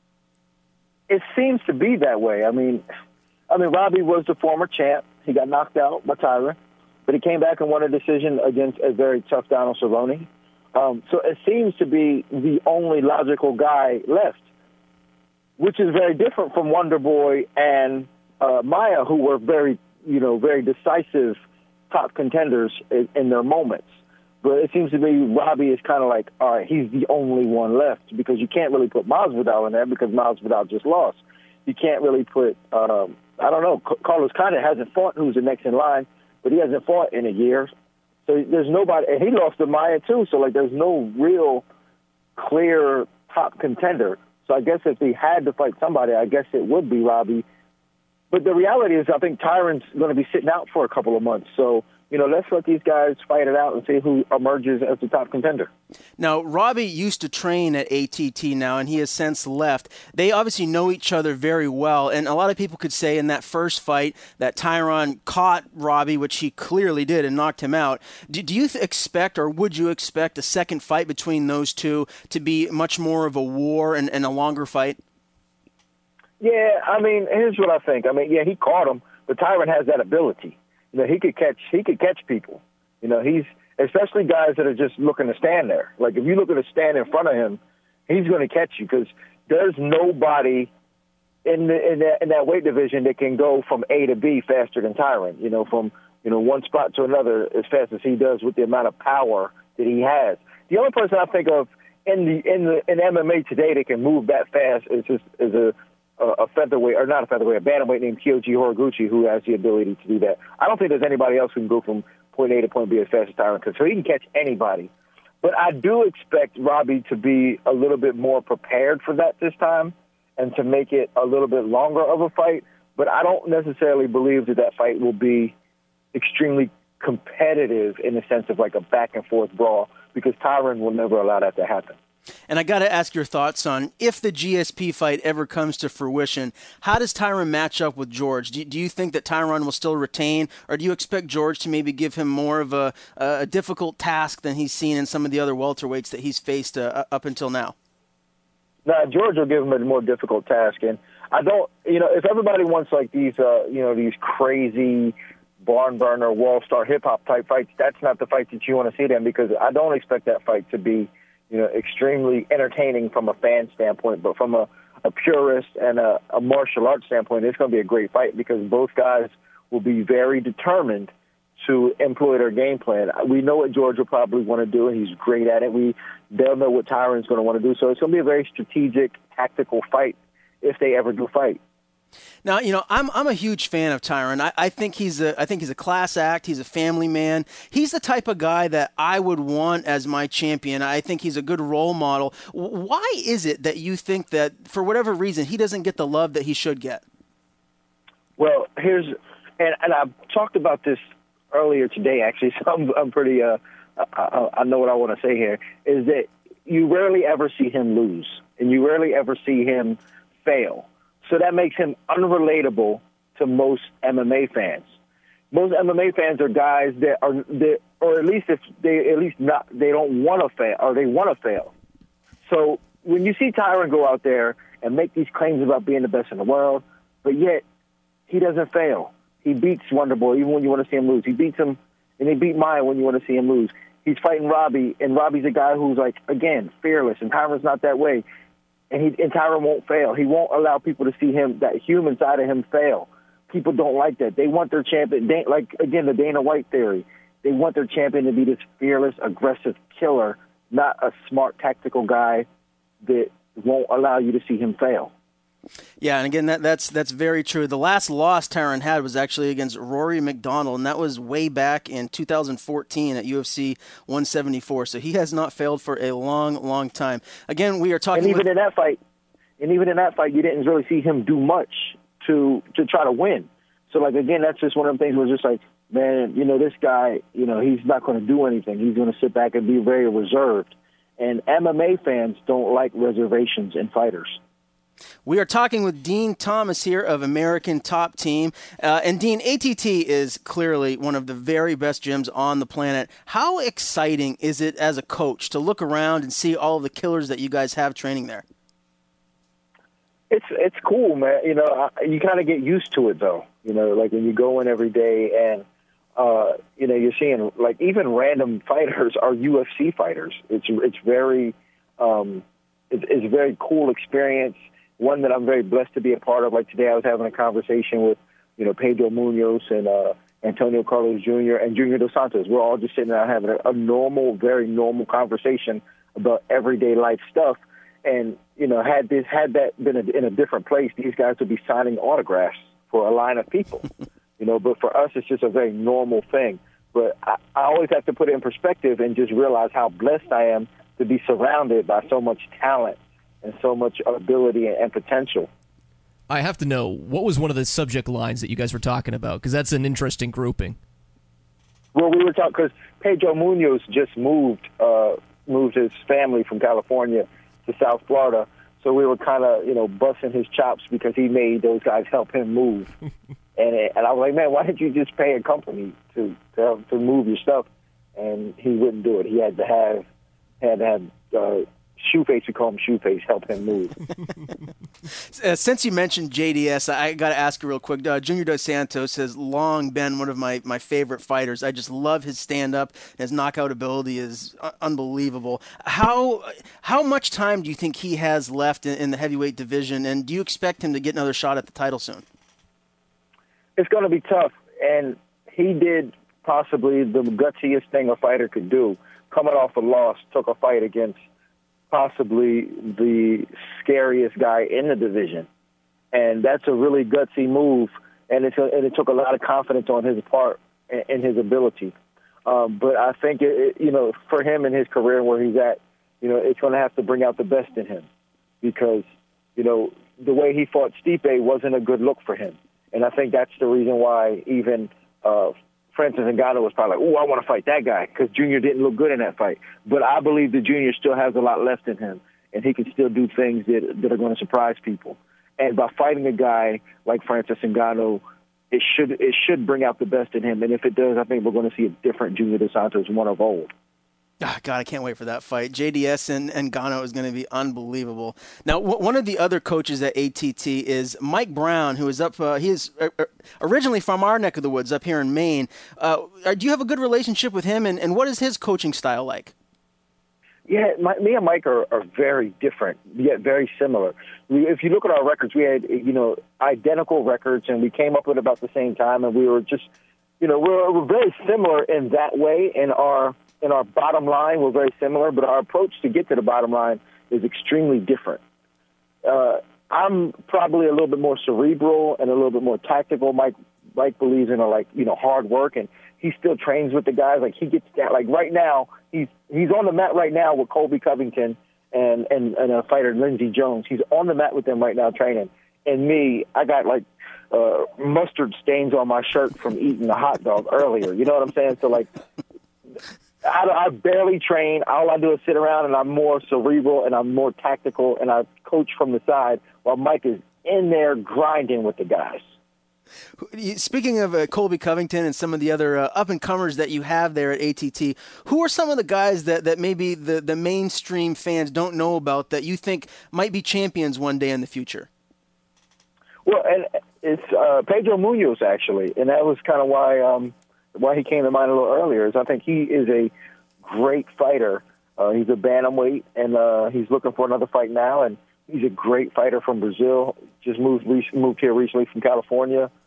It seems to be that way. I mean, I mean, Robbie was the former champ. He got knocked out by Tyron, but he came back and won a decision against a very tough Donald Cerrone. Um, so it seems to be the only logical guy left, which is very different from Wonder Boy and uh, Maia, who were very, you know, very decisive top contenders in, in their moments. But it seems to me Robbie is kind of like, all right, he's the only one left because you can't really put Masvidal in there because Masvidal just lost. You can't really put, um, I don't know, Carlos Condit hasn't fought who's the next in line, but he hasn't fought in a year. So there's nobody, and he lost to Maia too, so like there's no real clear top contender. So I guess if he had to fight somebody, I guess it would be Robbie. But the reality is I think Tyron's going to be sitting out for a couple of months. So, you know, let's let these guys fight it out and see who emerges as the top contender. Now, Robbie used to train at A T T now, and he has since left. They obviously know each other very well, and a lot of people could say in that first fight that Tyron caught Robbie, which he clearly did, and knocked him out. Do, do you th- expect, or would you expect, a second fight between those two to be much more of a war and, and a longer fight? Yeah, I mean, here's what I think. I mean, yeah, he caught him, but Tyron has that ability. You know, he could catch. He could catch people. You know, he's especially guys that are just looking to stand there. Like if you look at a stand in front of him, he's going to catch you because there's nobody in the, in that in that weight division that can go from A to B faster than Tyron. You know, from you know one spot to another as fast as he does with the amount of power that he has. The only person I think of in the in the in M M A today that can move that fast is just is a a featherweight, or not a featherweight, a bantamweight named Kyoji Horiguchi, who has the ability to do that. I don't think there's anybody else who can go from point A to point B as fast as Tyron, because so he can catch anybody. But I do expect Robbie to be a little bit more prepared for that this time and to make it a little bit longer of a fight. But I don't necessarily believe that that fight will be extremely competitive in the sense of like a back-and-forth brawl, because Tyron will never allow that to happen. And I got to ask your thoughts on, if the G S P fight ever comes to fruition, how does Tyron match up with George? Do, do you think that Tyron will still retain, or do you expect George to maybe give him more of a, a difficult task than he's seen in some of the other welterweights that he's faced uh, up until now? No, George will give him a more difficult task. And I don't, you know, if everybody wants like these, uh, you know, these crazy barn burner, wall star hip hop type fights, that's not the fight that you want to see them, because I don't expect that fight to be, you know, extremely entertaining from a fan standpoint, but from a, a purist and a, a martial arts standpoint, it's going to be a great fight because both guys will be very determined to employ their game plan. We know what George will probably want to do, and he's great at it. We they'll know what Tyron's going to want to do. So it's going to be a very strategic, tactical fight if they ever do fight. Now, you know, I'm I'm a huge fan of Tyron. I, I think he's a I think he's a class act. He's a family man. He's the type of guy that I would want as my champion. I think he's a good role model. Why is it that you think that, for whatever reason, he doesn't get the love that he should get? Well, here's and, and I've talked about this earlier today, actually. So I'm I'm pretty uh I, I know what I want to say here is that you rarely ever see him lose, and you rarely ever see him fail. So that makes him unrelatable to most M M A fans. Most M M A fans are guys that are, that, or at least if they at least not, they don't want to fail, or they want to fail. So when you see Tyron go out there and make these claims about being the best in the world, but yet he doesn't fail. He beats Wonder Boy even when you want to see him lose. He beats him, and he beat Maia when you want to see him lose. He's fighting Robbie, and Robbie's a guy who's like, again, fearless, and Tyron's not that way. And, he, and Tyron won't fail. He won't allow people to see him, that human side of him, fail. people don't like that. They want their champion, they, like, again, the Dana White theory. They want their champion to be this fearless, aggressive killer, not a smart, tactical guy that won't allow you to see him fail. Yeah, and again, that, that's that's very true. The last loss Tyron had was actually against Rory McDonald, and that was way back in two thousand fourteen at U F C one seventy-four. So he has not failed for a long, long time. Again, we are talking. And even with- in that fight, and even in that fight, you didn't really see him do much to to try to win. So, like, again, that's just one of the things where it's just like, man, you know, this guy, you know, he's not going to do anything. He's going to sit back and be very reserved. And M M A fans don't like reservations in fighters. We are talking with Dean Thomas here of American Top Team. Uh, and Dean, A T T is clearly one of the very best gyms on the planet. How exciting is it as a coach to look around and see all of the killers that you guys have training there? It's it's cool, man. You know, you kind of get used to it, though. You know, like when you go in every day and, uh, you know, you're seeing, like, even random fighters are U F C fighters. It's it's very, um, it's, it's a very cool experience. One that I'm very blessed to be a part of. Like today, I was having a conversation with, you know, Pedro Munoz and uh, Antonio Carlos Junior and Junior Dos Santos. We're all just sitting there having a, a normal, very normal conversation about everyday life stuff. And, you know, had this had that been a, in a different place, these guys would be signing autographs for a line of people. You know, but for us, it's just a very normal thing. But I, I always have to put it in perspective and just realize how blessed I am to be surrounded by so much talent and so much ability and potential. I have to know, what was one of the subject lines that you guys were talking about? Because that's an interesting grouping. Well, we were talking because Pedro Munoz just moved, uh, moved his family from California to South Florida. So we were kind of, you know, busting his chops because he made those guys help him move. and and I was like, man, why didn't you just pay a company to to, help, to move your stuff? And he wouldn't do it. He had to have had to have. Uh, Shoeface, we call him Shoeface, help him move. uh, since you mentioned J D S, I got to ask you real quick. Uh, Junior Dos Santos has long been one of my, my favorite fighters. I just love his stand-up. His knockout ability is uh, unbelievable. How how much time do you think he has left in, in the heavyweight division, and do you expect him to get another shot at the title soon? It's going to be tough, and he did possibly the gutsiest thing a fighter could do. Coming off a loss, took a fight against possibly the scariest guy in the division. And that's a really gutsy move, and, it's a, and it took a lot of confidence on his part and, and his ability. Um, but I think, it, it, you know, for him in his career where he's at, you know, it's going to have to bring out the best in him because, you know, the way he fought Stipe wasn't a good look for him. And I think that's the reason why even uh, Francis Ngannou was probably like, oh, I want to fight that guy because Junior didn't look good in that fight. But I believe the Junior still has a lot left in him, and he can still do things that, that are going to surprise people. And by fighting a guy like Francis Ngannou, it should it should bring out the best in him. And if it does, I think we're going to see a different Junior Dos Santos, one of old. Oh, God, I can't wait for that fight. J D S and, and Gano is going to be unbelievable. Now, w- one of the other coaches at A T T is Mike Brown, who is up. Uh, he is uh, originally from our neck of the woods up here in Maine. Uh, do you have a good relationship with him, and, and what is his coaching style like? Yeah, my, me and Mike are, are very different, yet very similar. We, if you look at our records, we had, you know, identical records, and we came up with about the same time, and we were just, you know, we're, we're very similar in that way. In our in our bottom line, we're very similar, but our approach to get to the bottom line is extremely different. Uh, I'm probably a little bit more cerebral and a little bit more tactical. Mike Mike believes in a, like, you know, hard work, and he still trains with the guys. Like, he gets down. Like, right now, he's he's on the mat right now with Colby Covington and, and, and a fighter, Lindsey Jones. He's on the mat with them right now training. And me, I got, like, uh, mustard stains on my shirt from eating a hot dog earlier. You know what I'm saying? So, like, I, I barely train. All I do is sit around, and I'm more cerebral, and I'm more tactical, and I coach from the side while Mike is in there grinding with the guys. Speaking of uh, Colby Covington and some of the other uh, up-and-comers that you have there at A T T, who are some of the guys that, that maybe the, the mainstream fans don't know about that you think might be champions one day in the future? Well, and it's uh, Pedro Munoz, actually, and that was kind of why um, why he came to mind a little earlier, is I think he is a great fighter. Uh, he's a bantamweight, and uh, he's looking for another fight now, and he's a great fighter from Brazil, just moved moved here recently from California.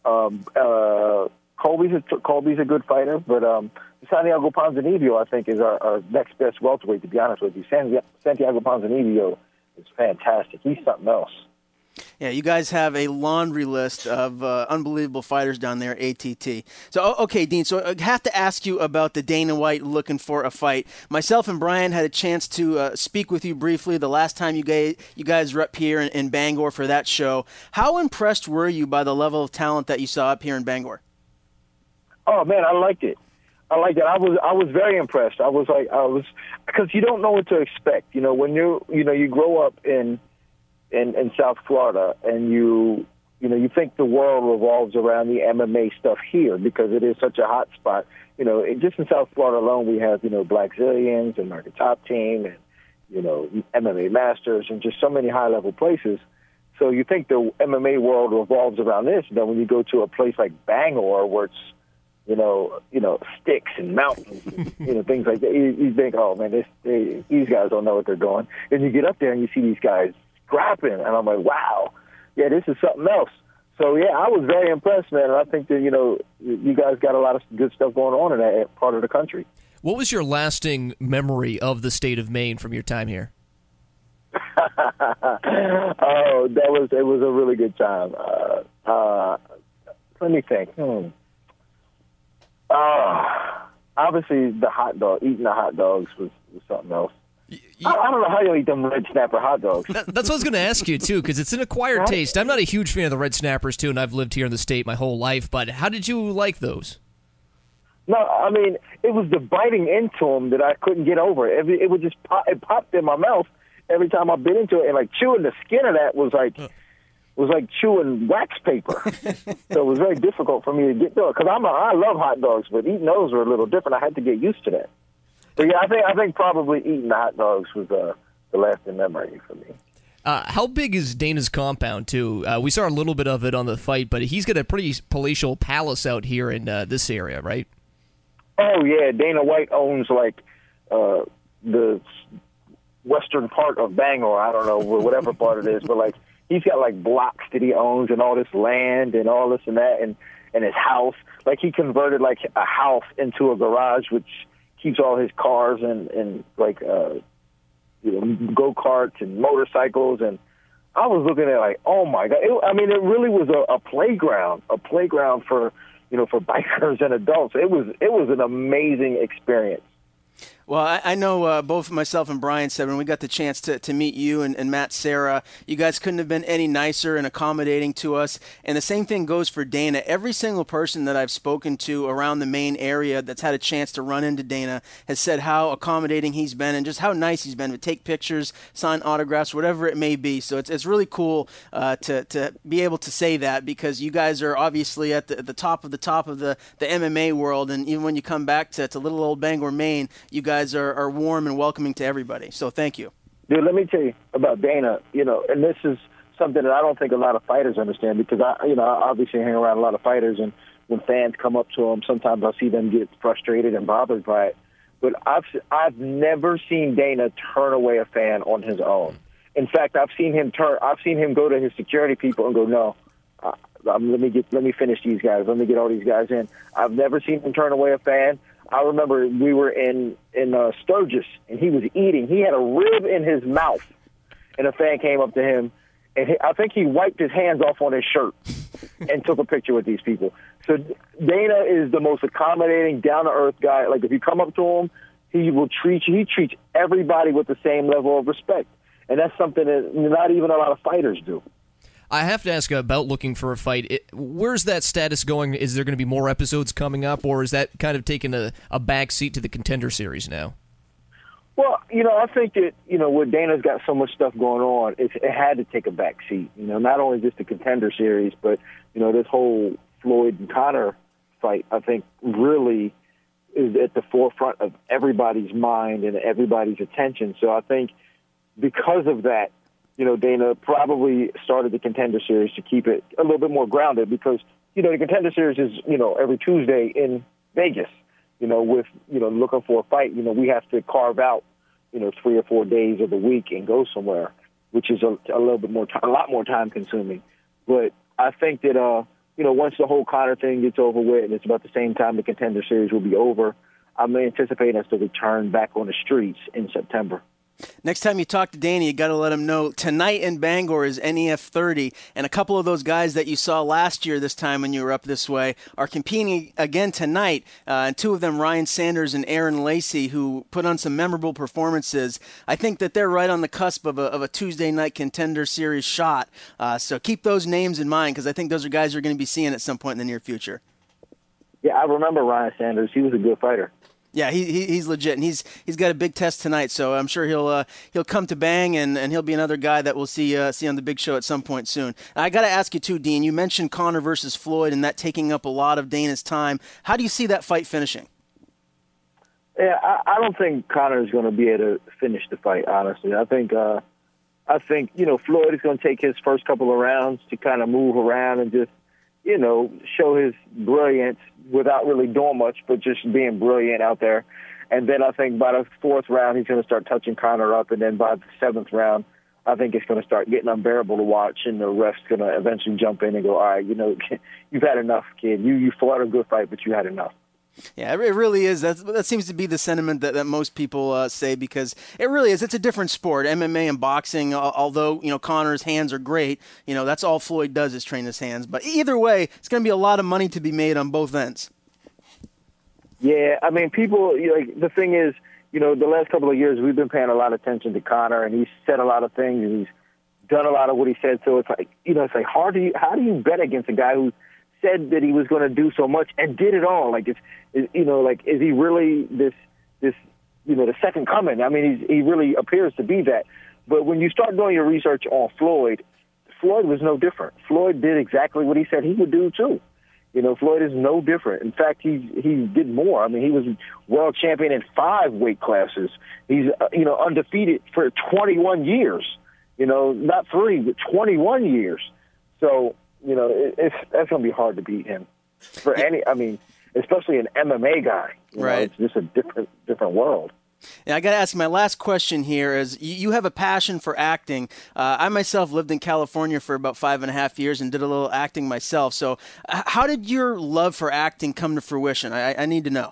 Um, uh, Colby's a, Colby's a good fighter, but um, Santiago Ponzinibbio, I think, is our, our next best welterweight, to be honest with you. Santiago Ponzinibbio is fantastic. He's something else. Yeah, you guys have a laundry list of uh, unbelievable fighters down there at A T T. So, okay, Dean, so I have to ask you about the Dana White looking for a fight. Myself and Brian had a chance to uh, speak with you briefly the last time you guys, you guys were up here in, in Bangor for that show. How impressed were you by the level of talent that you saw up here in Bangor? Oh, man, I liked it. I liked it. I was I was very impressed. I was like, I was, because you don't know what to expect. You know, when you you know, you grow up in, in, in South Florida and you, you know, you think the world revolves around the M M A stuff here because it is such a hot spot. You know, it, just in South Florida alone, we have, you know, Black Zillions and American Top Team and, you know, M M A Masters and just so many high-level places. So you think the M M A world revolves around this. And then when you go to a place like Bangor where it's, you know, you know, sticks and mountains, and, you know, things like that. You, you think, oh man, this, they, these guys don't know what they're doing. And you get up there and you see these guys scrapping, and I'm like, wow, yeah, this is something else. So yeah, I was very impressed, man. And I think that, you know, you guys got a lot of good stuff going on in that part of the country. What was your lasting memory of the state of Maine from your time here? Oh, that was it was a really good time. Uh, uh, let me think. Hmm. Uh, obviously, the hot dog, eating the hot dogs was, was something else. You, I, I don't know how you eat them red snapper hot dogs. That, that's what I was going to ask you, too, because it's an acquired right? taste. I'm not a huge fan of the red snappers, too, and I've lived here in the state my whole life, but how did you like those? No, I mean, it was the biting into them that I couldn't get over. It, it would just pop, it popped in my mouth every time I bit into it, and like chewing the skin of that was like... Uh. was like chewing wax paper. So it was very difficult for me to get through it. Because I'm a, I love hot dogs, but eating those were a little different. I had to get used to that. But yeah, I think I think probably eating the hot dogs was uh, the lasting memory for me. Uh, how big is Dana's compound, too? Uh, we saw a little bit of it on the fight, but he's got a pretty palatial palace out here in uh, this area, right? Oh, yeah. Dana White owns, like, uh, the western part of Bangor. I don't know, whatever part it is, but, like, he's got, like, blocks that he owns and all this land and all this and that and, and his house. Like, he converted, like, a house into a garage, which keeps all his cars and, and like, uh, you know, go-karts and motorcycles. And I was looking at, like, oh, my God. It, I mean, it really was a, a playground, a playground for, you know, for bikers and adults. It was it was an amazing experience. Well, I, I know uh, both myself and Brian said when we got the chance to, to meet you and, and Matt Serra, you guys couldn't have been any nicer and accommodating to us. And the same thing goes for Dana. Every single person that I've spoken to around the Maine area that's had a chance to run into Dana has said how accommodating he's been and just how nice he's been to take pictures, sign autographs, whatever it may be. So it's it's really cool uh, to, to be able to say that because you guys are obviously at the, the top of the top of the, the M M A world. And even when you come back to, to little old Bangor, Maine, you guys Are, are warm and welcoming to everybody. So thank you. Dude, let me tell you about Dana, you know, and this is something that I don't think a lot of fighters understand because I, you know, I obviously hang around a lot of fighters and when fans come up to them, sometimes I see them get frustrated and bothered by it. But I've, I've never seen Dana turn away a fan on his own. In fact, I've seen him turn, I've seen him go to his security people and go, no, uh, um, let me get, let me finish these guys. Let me get all these guys in. I've never seen him turn away a fan. I remember we were in in uh, Sturgis, and he was eating. He had a rib in his mouth, and a fan came up to him, and he, I think he wiped his hands off on his shirt and took a picture with these people. So Dana is the most accommodating, down-to-earth guy. Like, if you come up to him, he will treat you. He treats everybody with the same level of respect, and that's something that not even a lot of fighters do. I have to ask about looking for a fight. It, where's that status going? Is there going to be more episodes coming up, or is that kind of taking a, a back seat to the Contender Series now? Well, you know, I think that, you know, with Dana's got so much stuff going on, it's, it had to take a back seat. You know, not only just the Contender Series, but, you know, this whole Floyd and Conor fight, I think, really is at the forefront of everybody's mind and everybody's attention. So I think because of that, you know, Dana probably started the Contender Series to keep it a little bit more grounded because, you know, the Contender Series is, you know, every Tuesday in Vegas, you know, with, you know, looking for a fight. You know, we have to carve out, you know, three or four days of the week and go somewhere, which is a, a little bit more, time, a lot more time consuming. But I think that, uh, you know, once the whole Conor thing gets over with, and it's about the same time the Contender Series will be over, I'm anticipating us to return back on the streets in September. Next time you talk to Danny, you got to let him know tonight in Bangor is N E F thirty, and a couple of those guys that you saw last year this time when you were up this way are competing again tonight, uh, and two of them, Ryan Sanders and Aaron Lacey, who put on some memorable performances. I think that they're right on the cusp of a, of a Tuesday night Contender Series shot, uh, so keep those names in mind because I think those are guys you're going to be seeing at some point in the near future. Yeah, I remember Ryan Sanders. He was a good fighter. Yeah, he, he he's legit, and he's he's got a big test tonight, so I'm sure he'll uh, he'll come to bang, and, and he'll be another guy that we'll see uh, see on the big show at some point soon. I got to ask you too, Dean. You mentioned Conor versus Floyd, and that taking up a lot of Dana's time. How do you see that fight finishing? Yeah, I, I don't think Conor is going to be able to finish the fight. Honestly, I think uh, I think you know Floyd is going to take his first couple of rounds to kind of move around and just you know show his brilliance without really doing much, but just being brilliant out there. And then I think by the fourth round, he's going to start touching Conor up. And then by the seventh round, I think it's going to start getting unbearable to watch. And the ref's going to eventually jump in and go, all right, you know, you've had enough, kid. You you fought a good fight, but you had enough. Yeah, it really is. That's, that seems to be the sentiment that, that most people uh, say because it really is. It's a different sport. M M A and boxing, uh, although, you know, Conor's hands are great, you know, that's all Floyd does is train his hands. But either way, it's going to be a lot of money to be made on both ends. Yeah, I mean, people, you know, like, the thing is, you know, the last couple of years we've been paying a lot of attention to Conor, and he's said a lot of things, and he's done a lot of what he said. So it's like, you know, it's like, hard to you, how do you bet against a guy who said that he was going to do so much and did it all? Like, it's, is, you know, like, is he really this, this, you know, the second coming? I mean, he's, he really appears to be that. But when you start doing your research on Floyd, Floyd was no different. Floyd did exactly what he said he would do, too. You know, Floyd is no different. In fact, he he did more. I mean, he was world champion in five weight classes. He's, uh, you know, undefeated for twenty-one years. You know, not three, but twenty-one years. So, you know, it, it's that's going to be hard to beat him. For any, I mean, especially an M M A guy. You know, right. It's just a different different world. And I got to ask, my last question here is, you have a passion for acting. Uh, I myself lived in California for about five and a half years and did a little acting myself. So how did your love for acting come to fruition? I, I need to know.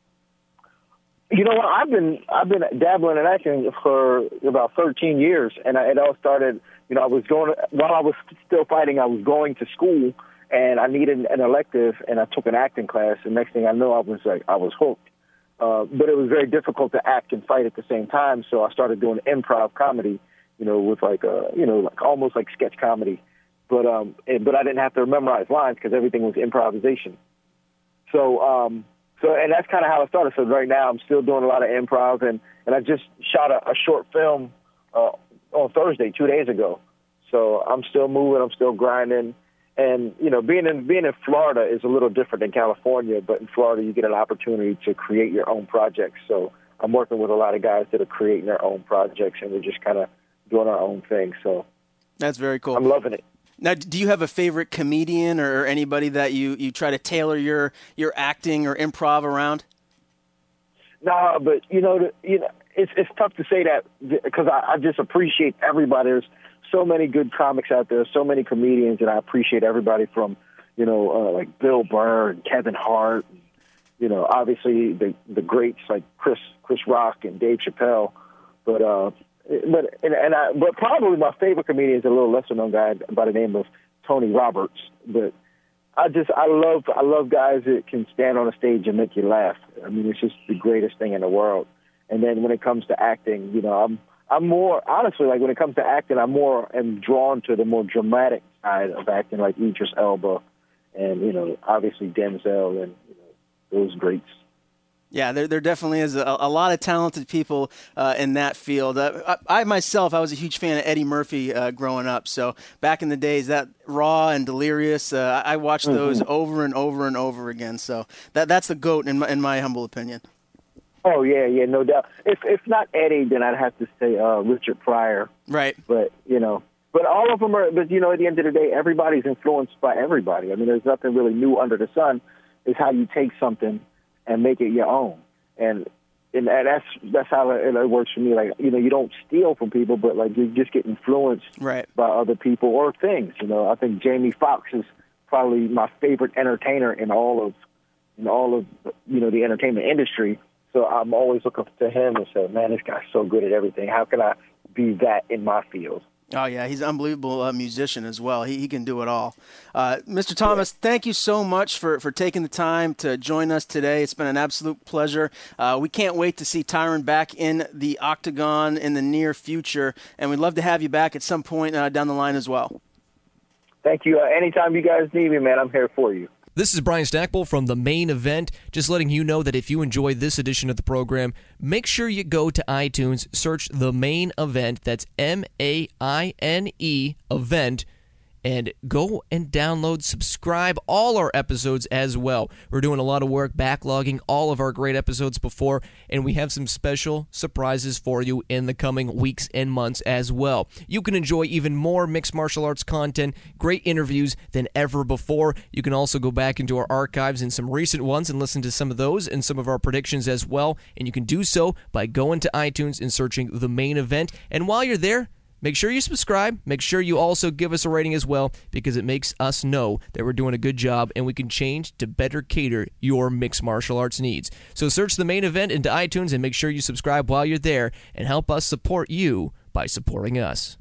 You know what? I've been I've been dabbling in acting for about thirteen years, and I, it all started. You know, I was going to, while I was still fighting. I was going to school, and I needed an elective, and I took an acting class. And next thing I know, I was like, I was hooked. Uh, but it was very difficult to act and fight at the same time, so I started doing improv comedy, you know, with like a, you know, like almost like sketch comedy. But um, and, but I didn't have to memorize lines because everything was improvisation. So um, so and that's kind of how it started. So right now I'm still doing a lot of improv, and, and I just shot a, a short film uh, on Thursday, two days ago. So I'm still moving, I'm still grinding. And, you know, being in being in Florida is a little different than California, but in Florida you get an opportunity to create your own projects. So I'm working with a lot of guys that are creating their own projects, and we're just kind of doing our own thing. So that's very cool. I'm loving it. Now, do you have a favorite comedian or anybody that you, you try to tailor your, your acting or improv around? No, but, you know, the, you know it's it's tough to say that because I, I just appreciate everybody. There's so many good comics out there, so many comedians, and I appreciate everybody from, you know, uh, like Bill Burr and Kevin Hart, and, you know, obviously the the greats like Chris Chris Rock and Dave Chappelle, but uh, but and, and I but probably my favorite comedian is a little lesser known guy by the name of Tony Roberts. But I just I love I love guys that can stand on a stage and make you laugh. I mean, it's just the greatest thing in the world. And then when it comes to acting, you know, I'm. I'm more, honestly, like when it comes to acting, I'm more am drawn to the more dramatic side of acting, like Idris Elba and, you know, obviously Denzel and, you know, those greats. Yeah, there there definitely is a, a lot of talented people uh, in that field. Uh, I, I myself, I was a huge fan of Eddie Murphy uh, growing up. So back in the days, that Raw and Delirious, uh, I watched those mm-hmm. over and over and over again. So that that's the GOAT in my, in my humble opinion. Oh, yeah, yeah, no doubt. If if not Eddie, then I'd have to say uh, Richard Pryor. Right. But, you know, but all of them are, but, you know, at the end of the day, everybody's influenced by everybody. I mean, there's nothing really new under the sun. It's how you take something and make it your own. And and that's that's how it, it works for me. Like, you know, you don't steal from people, but, like, you just get influenced right. by other people or things. You know, I think Jamie Foxx's probably my favorite entertainer in all of in all of you know the entertainment industry. So I'm always looking to him and say, man, this guy's so good at everything. How can I be that in my field? Oh, yeah, he's an unbelievable uh, musician as well. He, he can do it all. Uh, Mister Thomas, thank you so much for, for taking the time to join us today. It's been an absolute pleasure. Uh, we can't wait to see Tyron back in the octagon in the near future, and we'd love to have you back at some point uh, down the line as well. Thank you. Uh, anytime you guys need me, man, I'm here for you. This is Brian Stackpole from The Main Event, just letting you know that if you enjoy this edition of the program, make sure you go to iTunes, search The Main Event, that's M A I N E, event, and go and download, subscribe all our episodes as well. We're doing a lot of work backlogging all of our great episodes before, and we have some special surprises for you in the coming weeks and months as well. You can enjoy even more mixed martial arts content, great interviews than ever before. You can also go back into our archives and some recent ones and listen to some of those and some of our predictions as well, and you can do so by going to iTunes and searching The Main Event. And while you're there, make sure you subscribe. Make sure you also give us a rating as well, because it makes us know that we're doing a good job and we can change to better cater your mixed martial arts needs. So search The Main Event into iTunes and make sure you subscribe while you're there and help us support you by supporting us.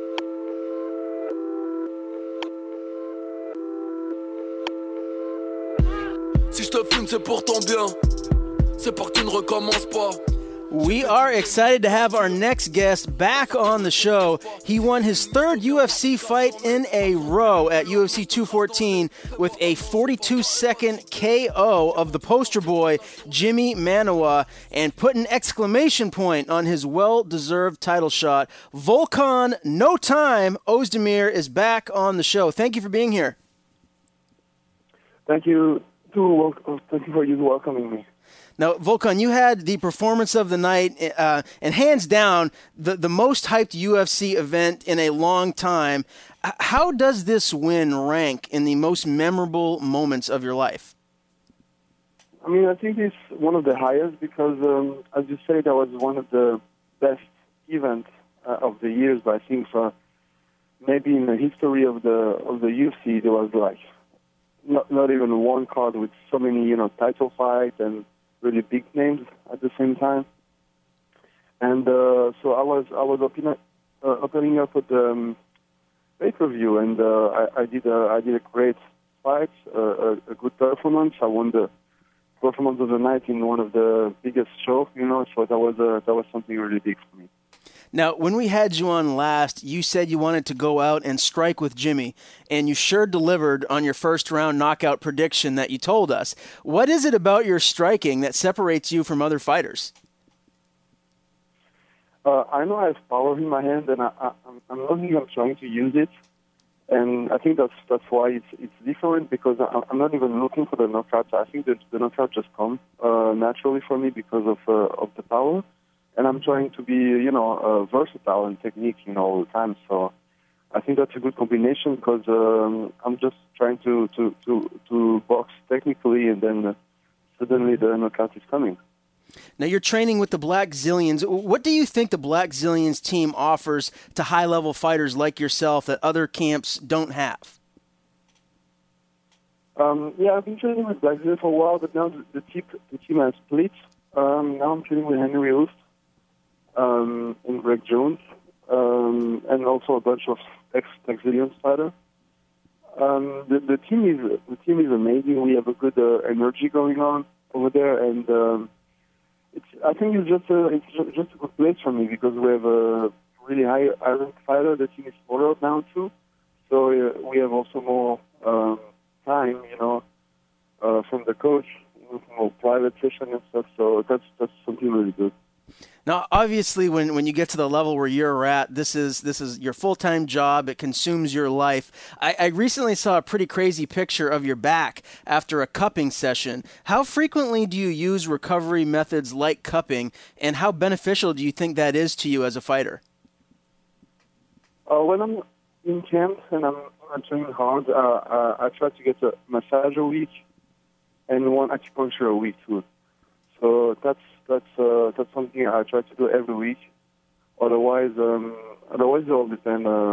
Si je te fume, c'est pour ton bien. C'est pour que tu ne recommences pas. We are excited to have our next guest back on the show. He won his third U F C fight in a row at U F C two fourteen with a forty-two second K O of the poster boy, Jimmy Manuwa, and put an exclamation point on his well-deserved title shot. Volkan No Time Ozdemir is back on the show. Thank you for being here. Thank you. To, thank you for you welcoming me. Now, Volkan, you had the performance of the night, uh, and hands down, the, the most hyped U F C event in a long time. How does this win rank in the most memorable moments of your life? I mean, I think it's one of the highest because, um, as you say, that was one of the best events uh, of the years. But I think for maybe in the history of the of the U F C, there was like not not even one card with so many, you know, title fights and really big names at the same time. And uh, so I was I was opening up, uh, opening up with the um, pay-per-view, and uh, I, I did a, I did a great fight, uh, a, a good performance. I won the performance of the night in one of the biggest shows, you know. So that was a, that was something really big for me. Now, when we had you on last, you said you wanted to go out and strike with Jimmy, and you sure delivered on your first-round knockout prediction that you told us. What is it about your striking that separates you from other fighters? Uh, I know I have power in my hand, and I, I, I'm not even trying to use it. And I think that's that's why it's it's different, because I, I'm not even looking for the knockouts. I think that the knockout just comes uh, naturally for me because of uh, of the power. And I'm trying to be, you know, uh, versatile in technique, you know, all the time. So I think that's a good combination because um, I'm just trying to, to, to, to box technically, and then uh, suddenly the knockout is coming. Now, you're training with the Black Zillions. What do you think the Black Zillions team offers to high-level fighters like yourself that other camps don't have? Um, yeah, I've been training with Black Zillions for a while, but now the, the, team, the team has split. Um, now I'm training with Henry Hooft. Um, and Greg Jones, um, and also a bunch of ex-Zillions fighters. Um, the, the team is the team is amazing. We have a good uh, energy going on over there, and um, it's I think it's just a it's just a good place for me because we have a really high iron fighter. The team is smaller now too, so uh, we have also more um, time, you know, uh, from the coach, more private session and stuff. So that's that's something really good. Now, obviously, when, when you get to the level where you're at, this is this is your full-time job. It consumes your life. I, I recently saw a pretty crazy picture of your back after a cupping session. How frequently do you use recovery methods like cupping, and how beneficial do you think that is to you as a fighter? Uh, when I'm in camp and I'm, I'm training hard, uh, uh, I try to get a massage a week and one acupuncture a week too. So that's that's uh, that's something I try to do every week. Otherwise, um, otherwise it all depends uh,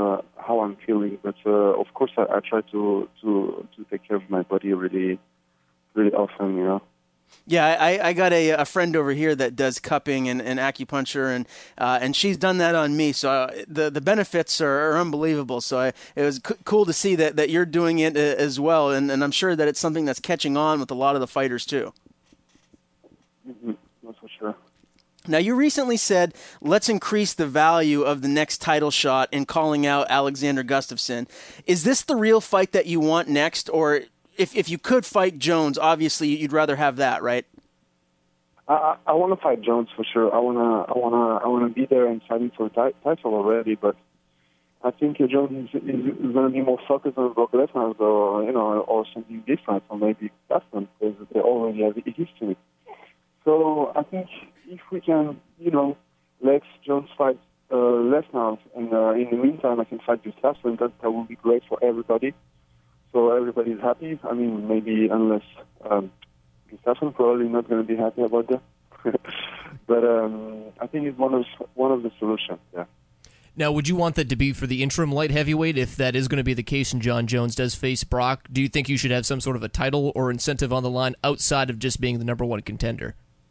how I'm feeling. But uh, of course, I, I try to, to to take care of my body really, really often. You know. Yeah, I, I got a, a friend over here that does cupping and, and acupuncture, and uh, and she's done that on me. So uh, the the benefits are, are unbelievable. So I, it was c- cool to see that, that you're doing it uh, as well, and, and I'm sure that it's something that's catching on with a lot of the fighters too. Mm-hmm. That's for sure. Now, you recently said, let's increase the value of the next title shot in calling out Alexander Gustafsson. Is this the real fight that you want next? Or if if you could fight Jones, obviously you'd rather have that, right? I, I, I want to fight Jones for sure. I want to I want to, I want to be there and fighting for a ti- title already, but I think uh, Jones is, is, is going to be more focused on Brock Lesnar or, you know, or something different, or maybe Gustafsson, because they already have a history. So I think if we can, you know, let Jones fight uh, Lesnar, and uh, in the meantime I can fight Gustafsson, that, that would be great for everybody. So everybody's happy. I mean, maybe unless um, Gustafsson probably not going to be happy about that. But um, I think it's one of one of the solutions. Yeah. Now, would you want that to be for the interim light heavyweight if that is going to be the case and John Jones does face Brock? Do you think you should have some sort of a title or incentive on the line outside of just being the number one contender?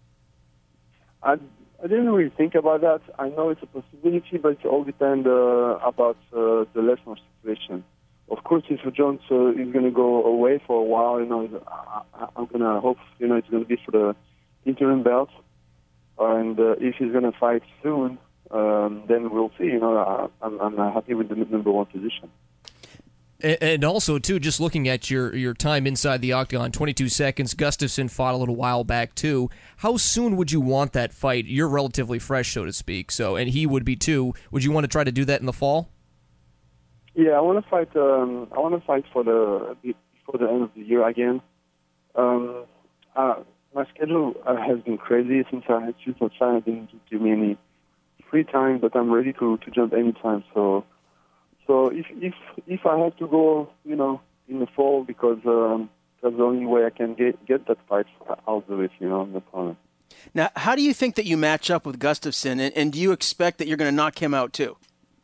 I, I didn't really think about that. I know it's a possibility, but it all depends uh, about uh, the Lesnar situation. Of course, if Jones uh, is going to go away for a while, you know, I, I'm going to hope, you know, it's going to be for the interim belt. And uh, if he's going to fight soon, um, then we'll see. You know, I, I'm, I'm happy with the number one position. And also, too, just looking at your, your time inside the octagon, twenty-two seconds, Gustafsson fought a little while back, too. How soon would you want that fight? You're relatively fresh, so to speak, so and he would be, too. Would you want to try to do that in the fall? Yeah, I want to fight. Um, I want to fight for the before the end of the year again. Um, uh, my schedule uh, has been crazy since I had since I signed. It didn't give me any free time, but I'm ready to, to jump anytime. So. So if if if I have to go, you know, in the fall because um, that's the only way I can get get that fight, I'll do it. You know, no problem. Now, how do you think that you match up with Gustafsson, and, and do you expect that you're going to knock him out too?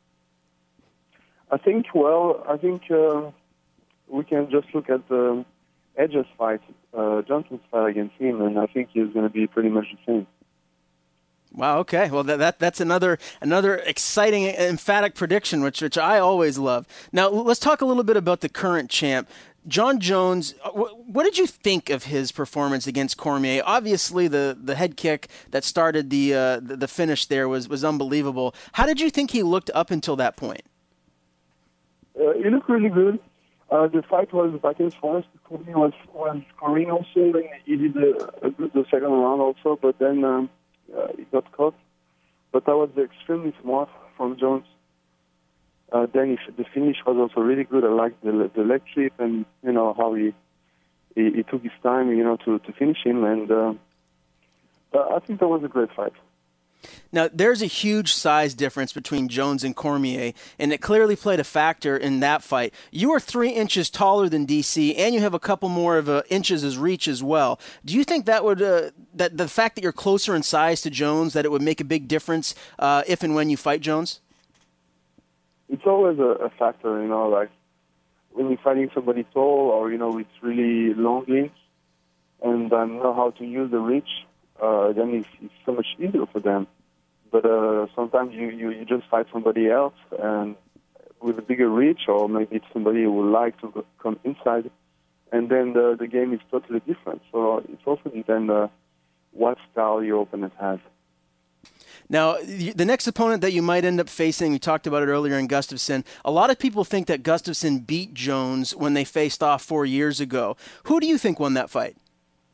I think. Well, I think uh, we can just look at the Edge's fight, uh, Johnson's fight against him, and I think he's going to be pretty much the same. Wow. Okay. Well, that, that that's another another exciting, emphatic prediction, which which I always love. Now, let's talk a little bit about the current champ, John Jones. What did you think of his performance against Cormier? Obviously, the, the head kick that started the, uh, the the finish there was was unbelievable. How did you think he looked up until that point? Uh, he looked really good. Uh, the fight was back and forth. Cormier was was scoring also. He did a, a good the second round also, but then. Um, Uh, he got caught, but that was extremely smart from Jones. Uh, then he, the finish was also really good. I liked the, the leg trip and, you know, how he he, he took his time, you know, to, to finish him. And uh, I think that was a great fight. Now, there's a huge size difference between Jones and Cormier, and it clearly played a factor in that fight. You are three inches taller than D C, and you have a couple more of uh, inches as reach as well. Do you think that would uh, that the fact that you're closer in size to Jones, that it would make a big difference uh, if and when you fight Jones? It's always a, a factor, you know, like when you're fighting somebody tall or, you know, with really long limbs and um, know how to use the reach. Uh, then it's, it's so much easier for them. But uh, sometimes you, you, you just fight somebody else and with a bigger reach, or maybe it's somebody who would like to come inside, and then the, the game is totally different. So it also depends uh, what style your opponent has. Now, the next opponent that you might end up facing, you talked about it earlier in Gustafsson, a lot of people think that Gustafsson beat Jones when they faced off four years ago. Who do you think won that fight?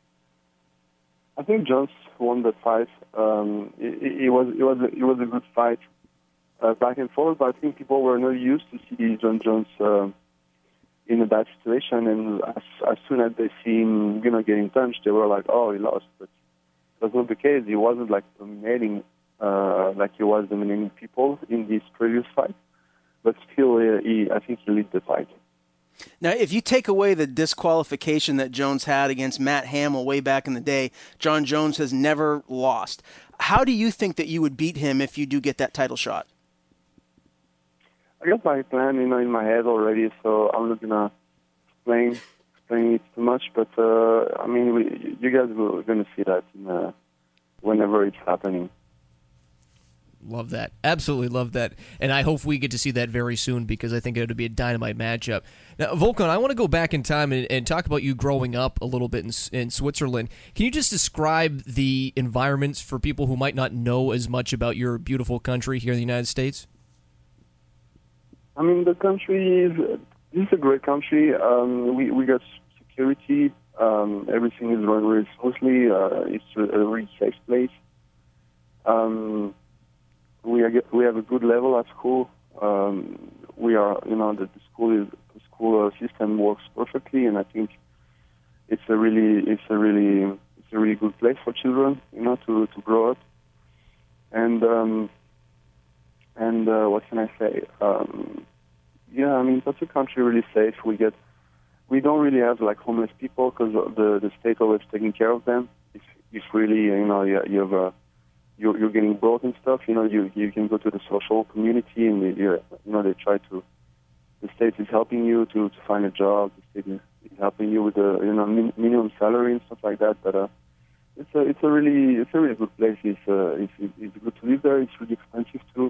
I think Jones won the fight. Um, it, it was it was a, it was a good fight, uh, back and forth. But I think people were not used to see John Jones uh, in a bad situation, and as, as soon as they see him, you know, getting punched, they were like, "Oh, he lost." But that was not the case. He wasn't like dominating uh, like he was dominating people in this previous fight. But still, uh, he I think he led the fight. Now, if you take away the disqualification that Jones had against Matt Hamill way back in the day, John Jones has never lost. How do you think that you would beat him if you do get that title shot? I got my plan, you know, in my head already, so I'm not gonna explain explain it too much. But uh, I mean, we, you guys are gonna see that in, uh, whenever it's happening. Love that. Absolutely love that. And I hope we get to see that very soon because I think it would be a dynamite matchup. Now, Volkan, I want to go back in time and, and talk about you growing up a little bit in, in Switzerland. Can you just describe the environments for people who might not know as much about your beautiful country here in the United States? I mean, the country is, this is a great country. Um, we, we got security. Um, everything is running very smoothly. Uh, it's a, a really safe place. Um, We are, we have a good level at school. Um, we are, you know, the, the school is the school system works perfectly, and I think it's a really, it's a really, it's a really good place for children, you know, to, to grow up. And um, and uh, what can I say? Um, yeah, I mean, that's a country really safe. We get, we don't really have like homeless people because the the state always taking care of them. If if really, you know, you, you have a You're, you're getting broke and stuff, you know, you you can go to the social community and, you you know, they try to, the state is helping you to, to find a job, the state is helping you with the, you know, min, minimum salary and stuff like that, but uh, it's a it's a really, it's a really good place. It's, uh, it's, it's good to live there, it's really expensive too,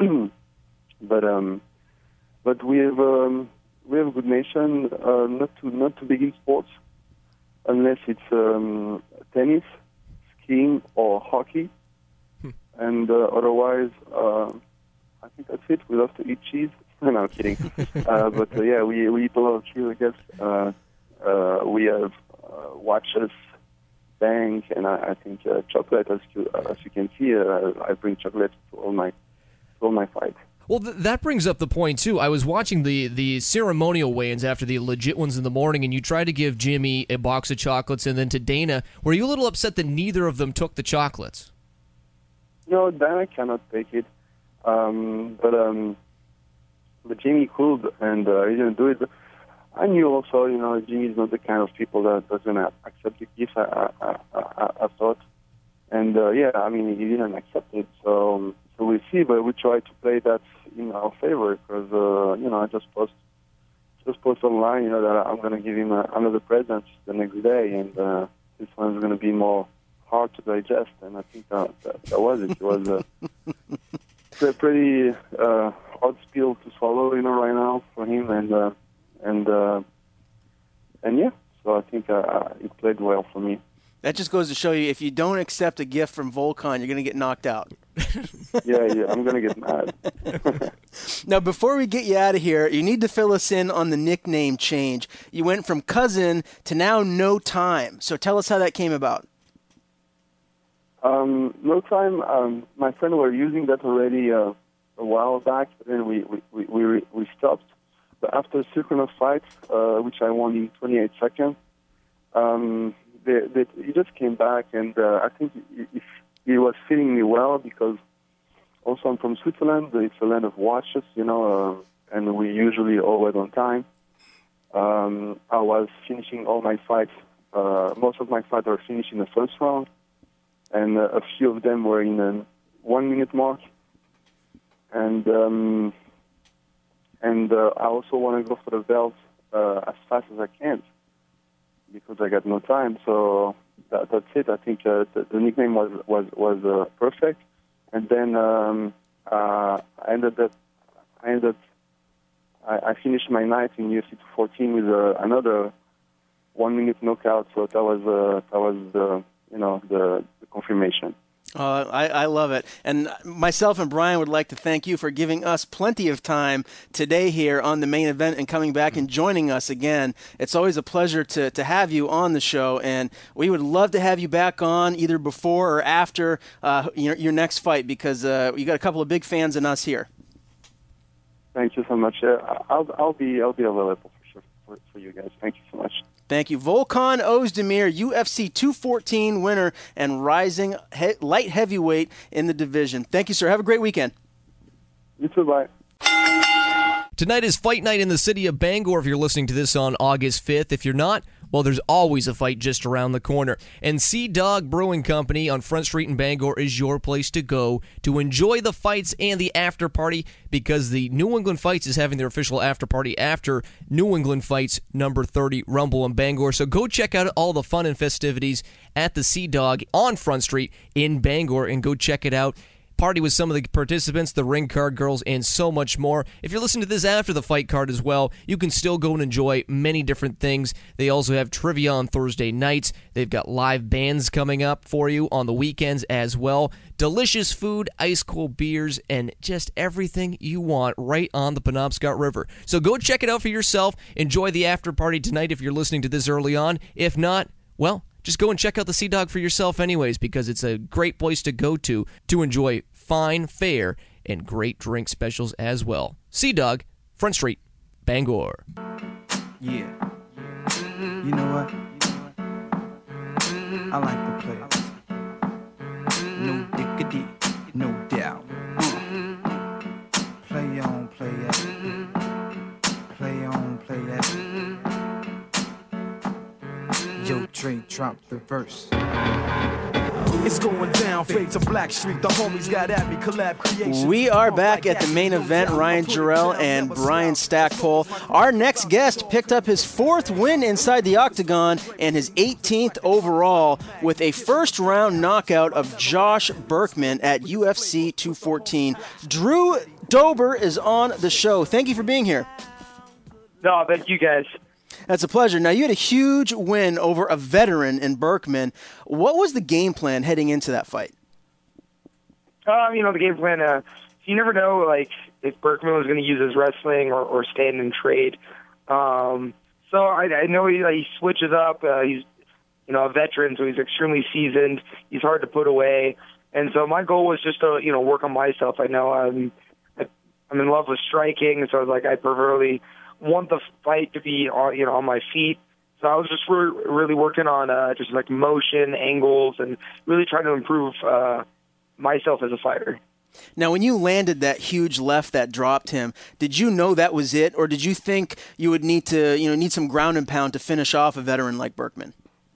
but um, but we have, um, we have a good nation, uh, not too, not too big in sports, unless it's um, tennis, skiing, or hockey. And uh, otherwise, uh, I think that's it. We love to eat cheese. No, I'm kidding. uh, but uh, yeah, we, we eat a lot of cheese, I guess. Uh, uh, we have uh, watches, bank, and I, I think uh, chocolate. As you, uh, as you can see, uh, I bring chocolate to all my to all my fights. Well, th- that brings up the point, too. I was watching the, the ceremonial weigh-ins after the legit ones in the morning, and you tried to give Jimmy a box of chocolates, and then to Dana, were you a little upset that neither of them took the chocolates? No, Dana cannot take it, um, but um, but Jimmy could, and uh, he didn't do it. But I knew also, you know, Jimmy's not the kind of people that doesn't accept the gift. I, I, I, I thought, and uh, yeah, I mean, he didn't accept it. So, um, so we'll see. But we try to play that in our favor because uh, you know, I just post just post online, you know, that I'm going to give him a, another present the next day, and uh, this one's going to be more hard to digest, and I think that, that, that was it. It was a, a pretty uh, hard pill to swallow, you know, right now for him, and uh, and uh, and yeah. So I think uh, it played well for me. That just goes to show you, if you don't accept a gift from Volkan, you're going to get knocked out. yeah, yeah, I'm going to get mad. Now, before we get you out of here, you need to fill us in on the nickname change. You went from Cousin to now No Time. So tell us how that came about. Um, no time. Um, my friend were using that already uh, a while back, but then we we, we, we, we stopped. But after synchronous fights, uh, which I won in twenty-eight seconds, um, they, they, he just came back, and uh, I think he, he was feeling me well because also I'm from Switzerland. It's a land of watches, you know, uh, and we usually always on time. Um, I was finishing all my fights. Uh, most of my fights were finished in the first round. And uh, a few of them were in a one-minute mark. And um, and uh, I also want to go for the belt uh, as fast as I can because I got no time. So that, that's it. I think uh, the, the nickname was was was uh, perfect. And then um, uh, I ended up I ended I, I finished my night in U F C two fourteen with uh, another one-minute knockout. So that was uh, that was the you know the confirmation. Uh, I, I love it. And myself and Brian would like to thank you for giving us plenty of time today here on the main event and coming back and joining us again. It's always a pleasure to, to have you on the show, and we would love to have you back on either before or after uh, your, your next fight because uh, you got a couple of big fans in us here. Thank you so much. Uh, I'll, I'll be I'll be available for sure for, for you guys. Thank you so much. Thank you. Volkan Ozdemir, U F C two fourteen winner and rising he- light heavyweight in the division. Thank you, sir. Have a great weekend. You too. Bye. Tonight is Fight Night in the city of Bangor if you're listening to this on August fifth. If you're not, Well, there's always a fight just around the corner. And Sea Dog Brewing Company on Front Street in Bangor is your place to go to enjoy the fights and the after party, because the New England Fights is having their official after party after New England Fights number thirty Rumble in Bangor. So go check out all the fun and festivities at the Sea Dog on Front Street in Bangor and go check it out. Party with some of the participants, the ring card girls, and so much more. If you're listening to this after the fight card as well, you can still go and enjoy many different things. They also have trivia on Thursday nights. They've got live bands coming up for you on the weekends as well. Delicious food, ice-cold beers, and just everything you want right on the Penobscot River. So go check it out for yourself. Enjoy the after party tonight if you're listening to this early on. If not, well, just go and check out the Sea Dog for yourself anyways, because it's a great place to go to to enjoy fine fare and great drink specials as well. Sea Dog, Front Street, Bangor. Yeah. You know what? I like the players. No diggity, no doubt. Uh. Play on, play it. Play on, play it. Yo, Dre, drop the verse. It's going down, fade to Black Street. The homies got at me, collab creation. We are back at the main event. Ryan Jarrell and Brian Stackpole. Our next guest picked up his fourth win inside the octagon and his eighteenth overall with a first-round knockout of Josh Burkman at U F C two fourteen. Drew Dober is on the show. Thank you for being here. No, thank you guys. That's a pleasure. Now, you had a huge win over a veteran in Burkman. What was the game plan heading into that fight? Um, you know, the game plan, uh, you never know, like, if Burkman was going to use his wrestling or, or stand and trade. Um, so I, I know he, like, he switches up. Uh, he's, you know, a veteran, so he's extremely seasoned. He's hard to put away. And so my goal was just to, you know, work on myself. I know I'm, I'm in love with striking, so I was like, I preferably want the fight to be on, you know, on my feet. So I was just re- really working on uh, just like motion, angles, and really trying to improve uh, myself as a fighter. Now, when you landed that huge left that dropped him, did you know that was it, or did you think you would need to, you know, need some ground and pound to finish off a veteran like Burkman?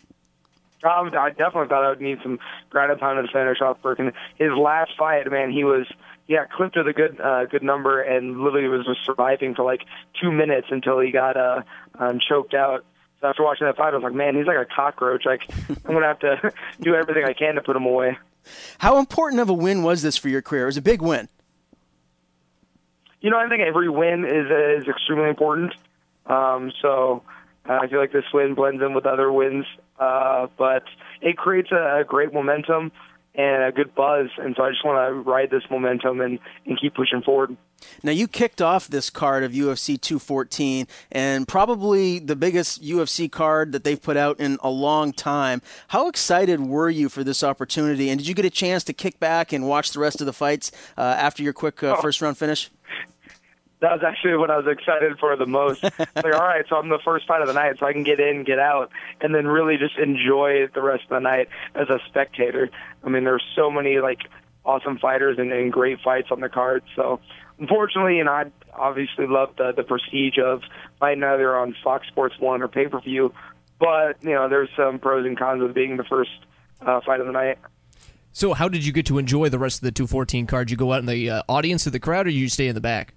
Um, I definitely thought I would need some ground and pound to finish off Burkman. His last fight, man, he was. Yeah, clipped with a good uh, good number and literally was just surviving for like two minutes until he got uh, um, choked out. So after watching that fight, I was like, man, he's like a cockroach. Like, I'm going to have to do everything I can to put him away. How important of a win was this for your career? It was a big win. You know, I think every win is is extremely important. Um, so uh, I feel like this win blends in with other wins. Uh, but it creates a, a great momentum and a good buzz, and so I just want to ride this momentum and, and keep pushing forward. Now, you kicked off this card of U F C two fourteen, and probably the biggest U F C card that they've put out in a long time. How excited were you for this opportunity, and did you get a chance to kick back and watch the rest of the fights uh, after your quick uh, oh. first-round finish? That was actually what I was excited for the most. Like, all right, so I'm the first fight of the night, so I can get in, get out, and then really just enjoy the rest of the night as a spectator. I mean, there's so many, like, awesome fighters and, and great fights on the card. So, unfortunately, you know, I obviously love the, the prestige of fighting either on Fox Sports one or pay-per-view, but, you know, there's some pros and cons of being the first uh, fight of the night. So how did you get to enjoy the rest of the two fourteen card? Did you go out in the uh, audience of the crowd, or did you stay in the back?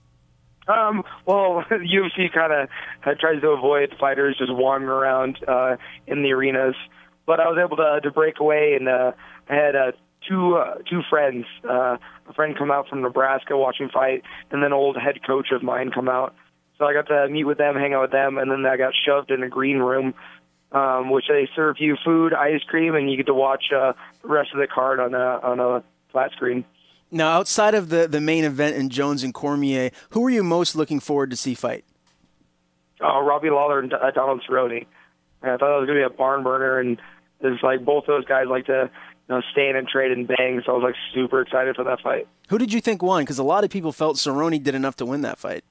Um, well, U F C kind of uh, tries to avoid fighters just wandering around uh, in the arenas, but I was able to to break away, and uh, I had uh, two uh, two friends. Uh, a friend come out from Nebraska watching fight, and then an old head coach of mine come out. So I got to meet with them, hang out with them, and then I got shoved in a green room, um, which they serve you food, ice cream, and you get to watch uh, the rest of the card on a on a flat screen. Now, outside of the, the main event in Jones and Cormier, who are you most looking forward to see fight? Oh, Robbie Lawler and uh, Donald Cerrone. I thought it was going to be a barn burner, and it's like both those guys like to you know, stand and trade and bang, so I was like super excited for that fight. Who did you think won? Because a lot of people felt Cerrone did enough to win that fight.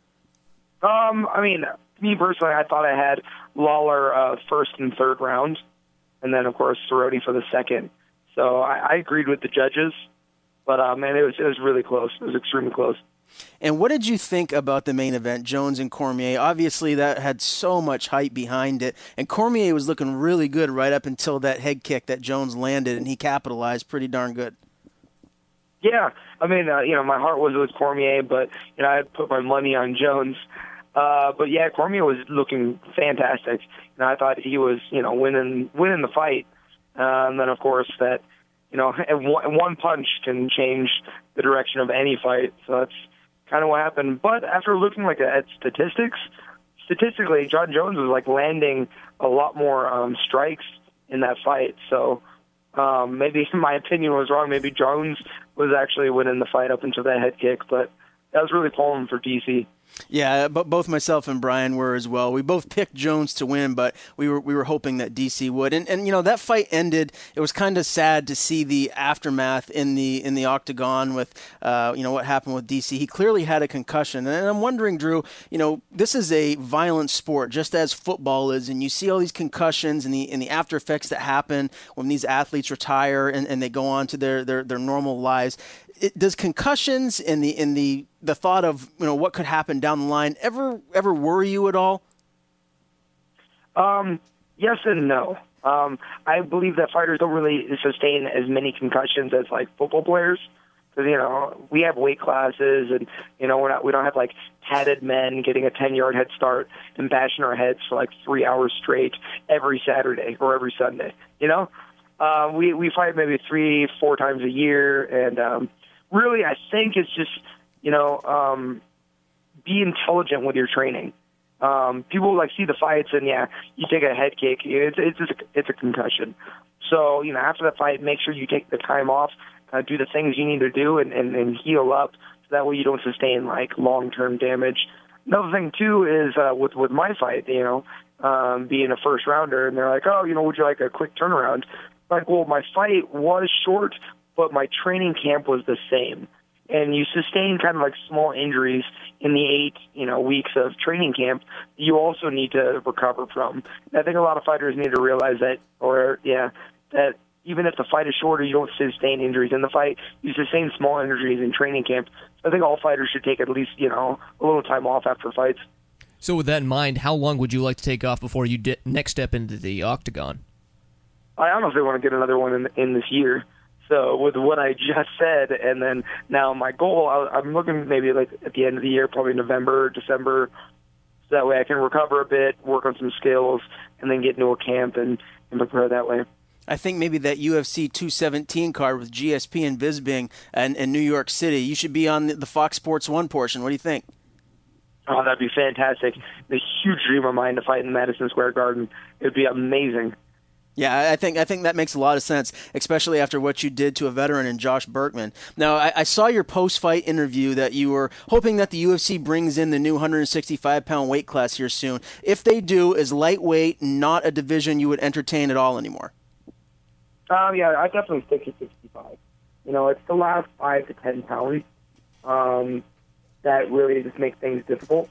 Um, I mean, me personally, I thought I had Lawler uh, first and third round, and then, of course, Cerrone for the second. So I, I agreed with the judges. But uh, man, it was it was really close. It was extremely close. And what did you think about the main event, Jones and Cormier? Obviously, that had so much hype behind it, and Cormier was looking really good right up until that head kick that Jones landed, and he capitalized pretty darn good. Yeah, I mean, uh, you know, my heart was with Cormier, but you know, I put my money on Jones. Uh, but yeah, Cormier was looking fantastic, and I thought he was, you know, winning winning the fight. Uh, and then, of course, that you know, one punch can change the direction of any fight. So that's kind of what happened. But after looking like at statistics, statistically, John Jones was like landing a lot more um, strikes in that fight. So um, maybe my opinion was wrong. Maybe Jones was actually winning the fight up until that head kick, but that was really pulling for D C. Yeah, but both myself and Brian were as well. We both picked Jones to win, but we were we were hoping that D C would. And and you know, that fight ended. It was kind of sad to see the aftermath in the in the octagon with uh, you know, what happened with D C. He clearly had a concussion, and I'm wondering, Drew, you know, this is a violent sport, just as football is, and you see all these concussions and the and the after effects that happen when these athletes retire and, and they go on to their their, their normal lives. It, does concussions and the in the the thought of, you know, what could happen down the line ever ever worry you at all? Um, yes and no. Um, I believe that fighters don't really sustain as many concussions as like football players, because you know we have weight classes, and you know we're not we don't have like tatted men getting a ten yard head start and bashing our heads for like three hours straight every Saturday or every Sunday. You know, uh, we we fight maybe three four times a year, and um, really I think it's just, you know, um, be intelligent with your training. Um, people like see the fights and yeah, you take a head kick, it's it's just a, it's a concussion. So you know, after the fight, make sure you take the time off, uh, do the things you need to do, and, and, and heal up. So that way you don't sustain like long term damage. Another thing too is uh, with with my fight, you know, um, being a first rounder, and they're like, oh, you know, would you like a quick turnaround? Like, well, my fight was short, but my training camp was the same. And you sustain kind of like small injuries in the eight, you know, weeks of training camp, you also need to recover from. And I think a lot of fighters need to realize that, or yeah, that even if the fight is shorter, you don't sustain injuries in the fight. You sustain small injuries in training camp. So I think all fighters should take at least, you know, a little time off after fights. So with that in mind, how long would you like to take off before you di- next step into the octagon? I honestly want to get another one in, in this year. So with what I just said, and then now my goal, I'm looking maybe like at the end of the year, probably November, December, so that way I can recover a bit, work on some skills, and then get into a camp and, and prepare that way. I think maybe that U F C two seventeen card with G S P and Bisping and, and New York City, you should be on the, the Fox Sports one portion. What do you think? Oh, that'd be fantastic. It's a huge dream of mine to fight in Madison Square Garden. It would be amazing. Yeah, I think I think that makes a lot of sense, especially after what you did to a veteran in Josh Berkman. Now, I, I saw your post-fight interview that you were hoping that the U F C brings in the new one sixty-five pound weight class here soon. If they do, is lightweight not a division you would entertain at all anymore? Um, yeah, I definitely stick to sixty-five. You know, it's the last five to ten pounds um, that really just make things difficult.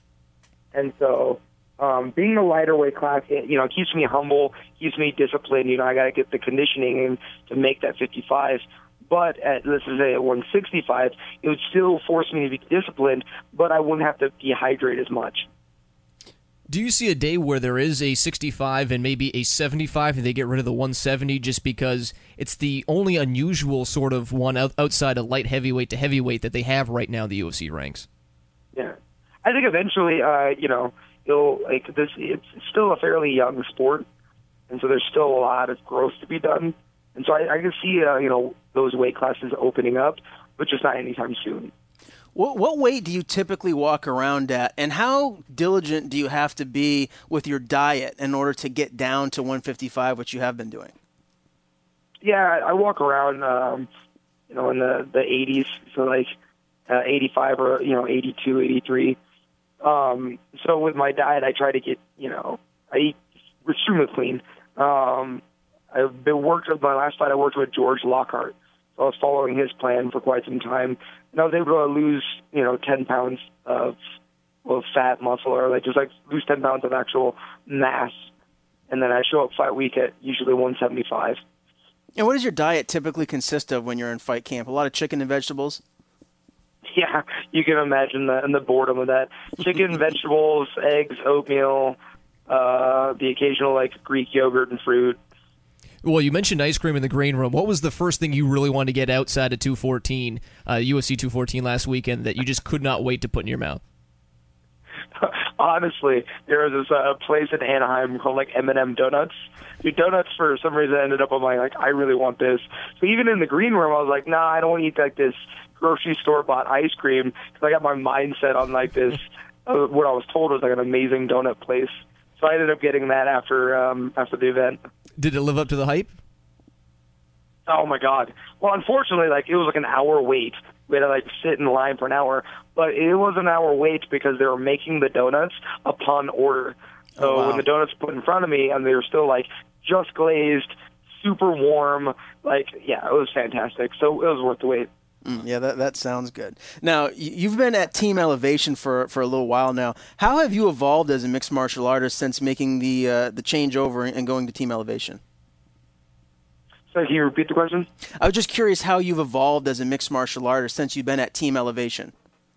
And so... Um, being a lighter weight class, you know, keeps me humble, keeps me disciplined. You know, I got to get the conditioning in to make that fifty-five. But at, let's say at one sixty-five, it would still force me to be disciplined, but I wouldn't have to dehydrate as much. Do you see a day where there is a sixty-five and maybe a seventy-five and they get rid of the one seventy just because it's the only unusual sort of one outside of light heavyweight to heavyweight that they have right now in the U F C ranks? Yeah. I think eventually, uh, you know, It'll, like this, it's still a fairly young sport, and so there's still a lot of growth to be done. And so I, I can see, uh, you know, those weight classes opening up, but just not anytime soon. What, what weight do you typically walk around at, and how diligent do you have to be with your diet in order to get down to one fifty-five, which you have been doing? Yeah, I walk around, um, you know, in the, the eighties, so like uh, eighty-five or, you know, eighty-two, eighty-three. Um, so with my diet, I try to get, you know, I eat extremely clean. Um, I've been worked with my last fight. I worked with George Lockhart. So I was following his plan for quite some time. And I was able to lose, you know, ten pounds of, of fat, muscle, or like just like lose ten pounds of actual mass. And then I show up fight week at usually one seventy-five. And what does your diet typically consist of when you're in fight camp? A lot of chicken and vegetables? Yeah, you can imagine that and the boredom of that. Chicken, vegetables, eggs, oatmeal, uh, the occasional like Greek yogurt and fruit. Well, you mentioned ice cream in the green room. What was the first thing you really wanted to get outside of two fourteen, uh, U F C two fourteen last weekend that you just could not wait to put in your mouth? Honestly, there was this uh, place in Anaheim called like M and M Donuts. Dude, donuts for some reason ended up on my like, I really want this. So even in the green room, I was like, nah, I don't want to eat like this grocery store bought ice cream because I got my mindset on like this. uh, what I was told was like an amazing donut place. So I ended up getting that after um, after the event. Did it live up to the hype? Oh my god! Well, unfortunately, like it was like an hour wait. We had to like sit in line for an hour, but it was an hour wait because they were making the donuts upon order. So Oh, wow. when the donuts were put in front of me, and they were still like just glazed, super warm, like yeah, it was fantastic. So it was worth the wait. Mm, yeah, that that sounds good. Now, y- you've been at Team Elevation for for a little while now. How have you evolved as a mixed martial artist since making the uh, the changeover and going to Team Elevation? So can you repeat the question? I was just curious how you've evolved as a mixed martial artist since you've been at Team Elevation.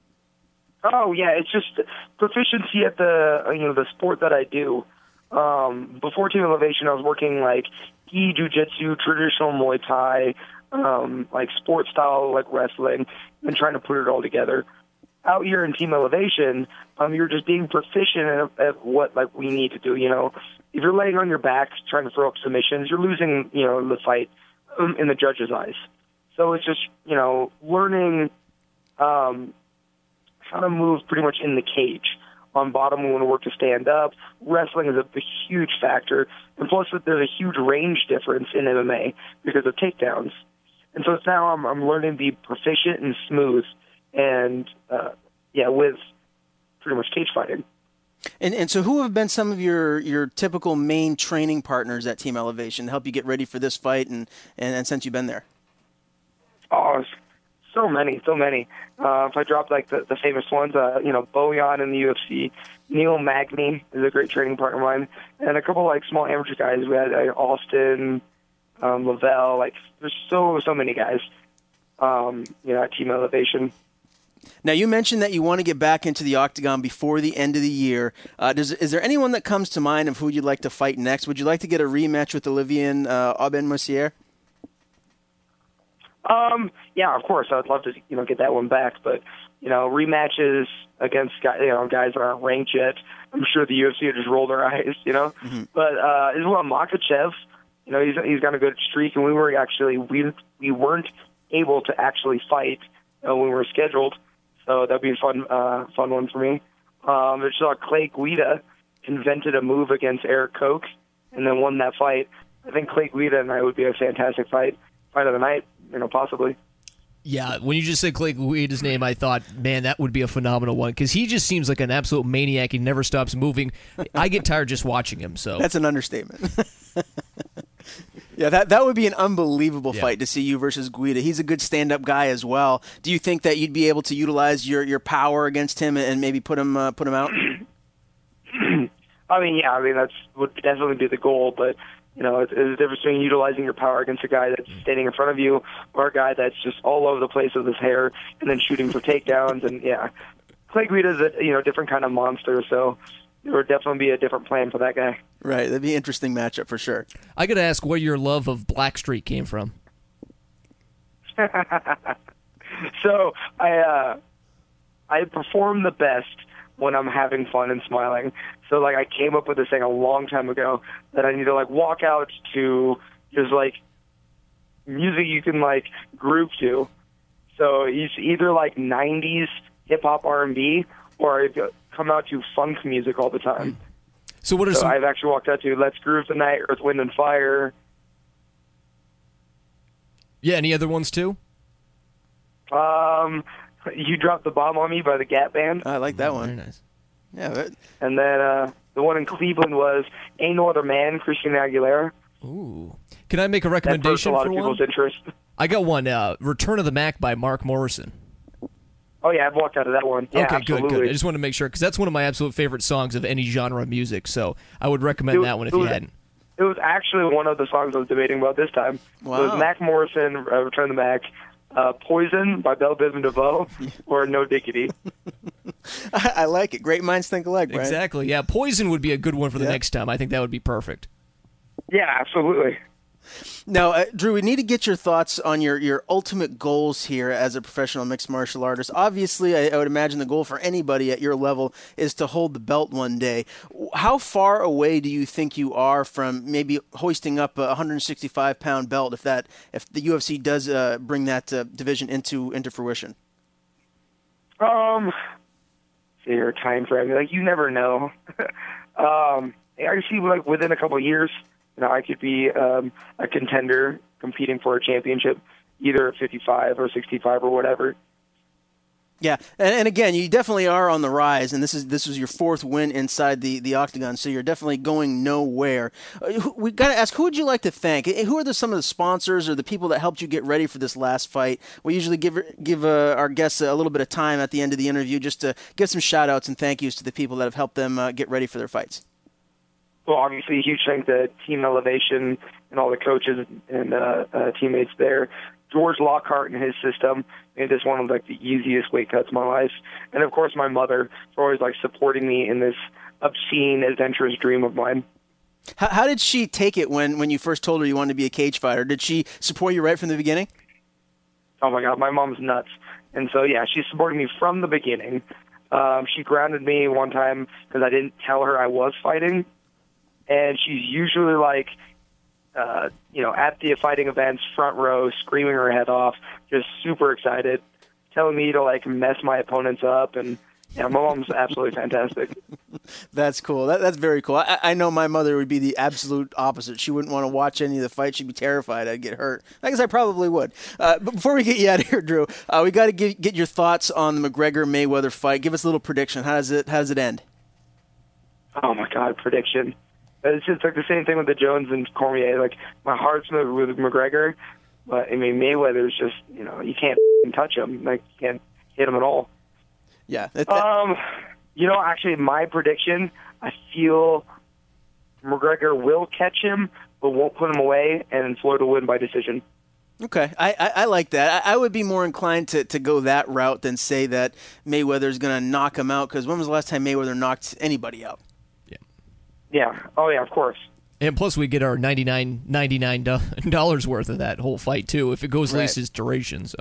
Oh yeah, it's just proficiency at the you know the sport that I do. Um, before Team Elevation, I was working like gi, jiu-jitsu, traditional Muay Thai, um, like sports style like wrestling, and trying to put it all together. Out here in Team Elevation, um, you're just being proficient at, at what like we need to do. You know, if you're laying on your back trying to throw up submissions, you're losing you know the fight um, in the judge's eyes. So it's just you know learning. Um, how to move pretty much in the cage. On bottom, we want to work to stand up. Wrestling is a, a huge factor. And plus, there's a huge range difference in M M A because of takedowns. And so it's now I'm, I'm learning to be proficient and smooth and, uh, yeah, with pretty much cage fighting. And and so who have been some of your, your typical main training partners at Team Elevation to help you get ready for this fight and, and, and since you've been there? Oh, so many, so many. Uh, if I drop like the, the famous ones, uh, you know, Bojan in the U F C, Neil Magny is a great training partner of mine, and a couple like small amateur guys. We had uh, Austin, um, Lavelle. Like, there's so so many guys. Um, you know, at Team Elevation. Now, you mentioned that you want to get back into the octagon before the end of the year. Uh, does, is there anyone that comes to mind of who you'd like to fight next? Would you like to get a rematch with Olivier uh, Aubin-Mercier? Um, yeah, of course, I'd love to, you know, get that one back, but, you know, rematches against guys, you know, guys that aren't ranked yet, I'm sure the U F C would just roll their eyes, you know, mm-hmm. but, uh, as well, Makhachev, you know, he's, he's got a good streak, and we were actually, we, we weren't able to actually fight uh, when we were scheduled, so that'd be a fun, uh, fun one for me. Um, there's uh, Clay Guida invented a move against Eric Koch, and then won that fight. I think Clay Guida and I would be a fantastic fight, fight of the night. You know, possibly. Yeah, when you just said Clay Guida's name, I thought, man, that would be a phenomenal one because he just seems like an absolute maniac. He never stops moving. I get tired just watching him. So that's an understatement. Yeah, that that would be an unbelievable yeah. fight to see you versus Guida. He's a good stand-up guy as well. Do you think that you'd be able to utilize your, your power against him and maybe put him uh, put him out? I mean, yeah, I mean that's would definitely be the goal, but. You know, it's, it's a difference between utilizing your power against a guy that's standing in front of you or a guy that's just all over the place with his hair and then shooting for takedowns. And, yeah, Clay Guida's a you know, different kind of monster, so there would definitely be a different plan for that guy. Right. That'd be an interesting matchup for sure. I got to ask where your love of Blackstreet came from. so I, uh, I perform the best when I'm having fun and smiling. So, like, I came up with this thing a long time ago that I need to, like, walk out to just, like, music you can, like, groove to. So it's either, like, nineties hip-hop R and B or I come out to funk music all the time. So what are so some... I've actually walked out to Let's Groove Tonight, Earth, Wind, and Fire. Yeah, any other ones, too? Um... You Dropped the Bomb on Me by the Gap Band. I like that one. Very nice. Yeah, but... And then uh, the one in Cleveland was Ain't No Other Man, Christina Aguilera. Ooh. Can I make a That recommendation perked a lot for of one? people's interest. I got one, uh, Return of the Mac by Mark Morrison. Oh, yeah, I've walked out of that one. Yeah, okay, absolutely. good, good. I just want to make sure, because that's one of my absolute favorite songs of any genre of music, so I would recommend It- that one if it you was- hadn't. It was actually one of the songs I was debating about this time. Wow. It was Mac Morrison, uh, Return to Mac, uh, Poison by Bell Biv and DeVoe, or No Diggity. I, I like it. Great minds think alike, Brian. Exactly. Yeah, Poison would be a good one for the Yeah. next time. I think that would be perfect. Yeah, absolutely. Now, uh, Drew, we need to get your thoughts on your, your ultimate goals here as a professional mixed martial artist. Obviously, I, I would imagine the goal for anybody at your level is to hold the belt one day. How far away do you think you are from maybe hoisting up a one hundred sixty-five pound belt if that if the U F C does uh, bring that uh, division into into fruition? Um, say your time frame. Like, you never know. um, I see, like, within a couple of years, you know, I could be um, a contender competing for a championship, either at fifty-five or sixty-five or whatever. Yeah, and, and again, you definitely are on the rise, and this is this was your fourth win inside the, the octagon, so you're definitely going nowhere. Uh, we got to ask, who would you like to thank? Who are the, some of the sponsors or the people that helped you get ready for this last fight? We usually give give uh, our guests a little bit of time at the end of the interview just to give some shout-outs and thank yous to the people that have helped them uh, get ready for their fights. Well, obviously, a huge thank to Team Elevation and all the coaches and uh, uh, teammates there. George Lockhart and his system made this one of like the easiest weight cuts of my life. And of course, my mother for always like supporting me in this obscene, adventurous dream of mine. How, how did she take it when, when you first told her you wanted to be a cage fighter? Did she support you right from the beginning? Oh my God, my mom's nuts. And so, yeah, she supported me from the beginning. Um, she grounded me one time because I didn't tell her I was fighting. And she's usually like, uh, you know, at the fighting events, front row, screaming her head off, just super excited, telling me to like mess my opponents up. And yeah, my mom's absolutely fantastic. That's cool. That, that's very cool. I, I know my mother would be the absolute opposite. She wouldn't want to watch any of the fights. She'd be terrified I'd get hurt. I guess I probably would. Uh, but before we get you out of here, Drew, uh, we got to get get your thoughts on the McGregor-Mayweather fight. Give us a little prediction. How does it How does it end? Oh my God, prediction. It's just like the same thing with the Jones and Cormier. Like, my heart's with with McGregor, but I mean Mayweather's just, you know, you can't touch him. Like, you can't hit him at all. Yeah. That, that... Um, you know, actually, my prediction, I feel McGregor will catch him, but won't put him away, and Floyd will win by decision. Okay, I, I, I like that. I, I would be more inclined to, to go that route than say that Mayweather's going to knock him out, because when was the last time Mayweather knocked anybody out? Yeah. Oh, yeah, of course. And plus, we get our ninety-nine dollars worth of that whole fight, too, if it goes at least his duration. So,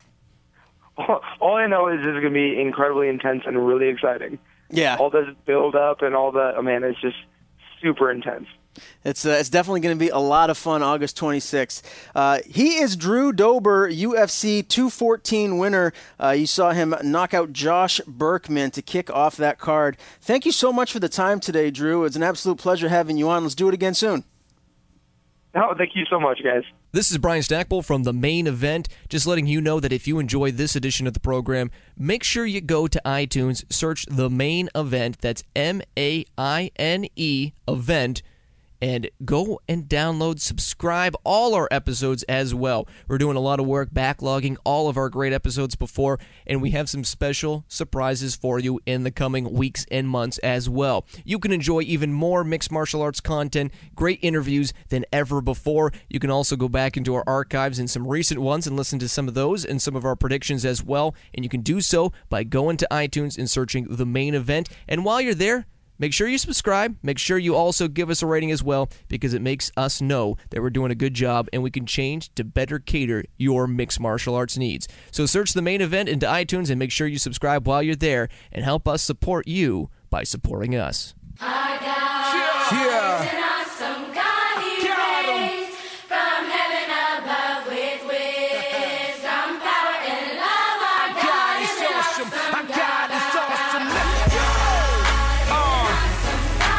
all, all I know is this is going to be incredibly intense and really exciting. Yeah. All this build up and all the, oh, man, it's just super intense. It's uh, it's definitely going to be a lot of fun August twenty-sixth. Uh, he is Drew Dober, U F C two fourteen winner. Uh, you saw him knock out Josh Berkman to kick off that card. Thank you so much for the time today, Drew. It's an absolute pleasure having you on. Let's do it again soon. Oh, thank you so much, guys. This is Brian Stackpole from The Main Event, just letting you know that if you enjoyed this edition of the program, make sure you go to iTunes, search The Main Event, that's M A I N E, event, and go and download, subscribe all our episodes as well. We're doing a lot of work backlogging all of our great episodes before, and we have some special surprises for you in the coming weeks and months as well. You can enjoy even more mixed martial arts content, great interviews than ever before. You can also go back into our archives and some recent ones and listen to some of those and some of our predictions as well, and you can do so by going to iTunes and searching The Main Event. And while you're there, make sure you subscribe. Make sure you also give us a rating as well, because it makes us know that we're doing a good job and we can change to better cater your mixed martial arts needs. So search The Main Event into iTunes and make sure you subscribe while you're there and help us support you by supporting us. I got yeah. an awesome God he raised from heaven above with wisdom, power, and love. Our God is an awesome Our God. God is awesome. Let's go.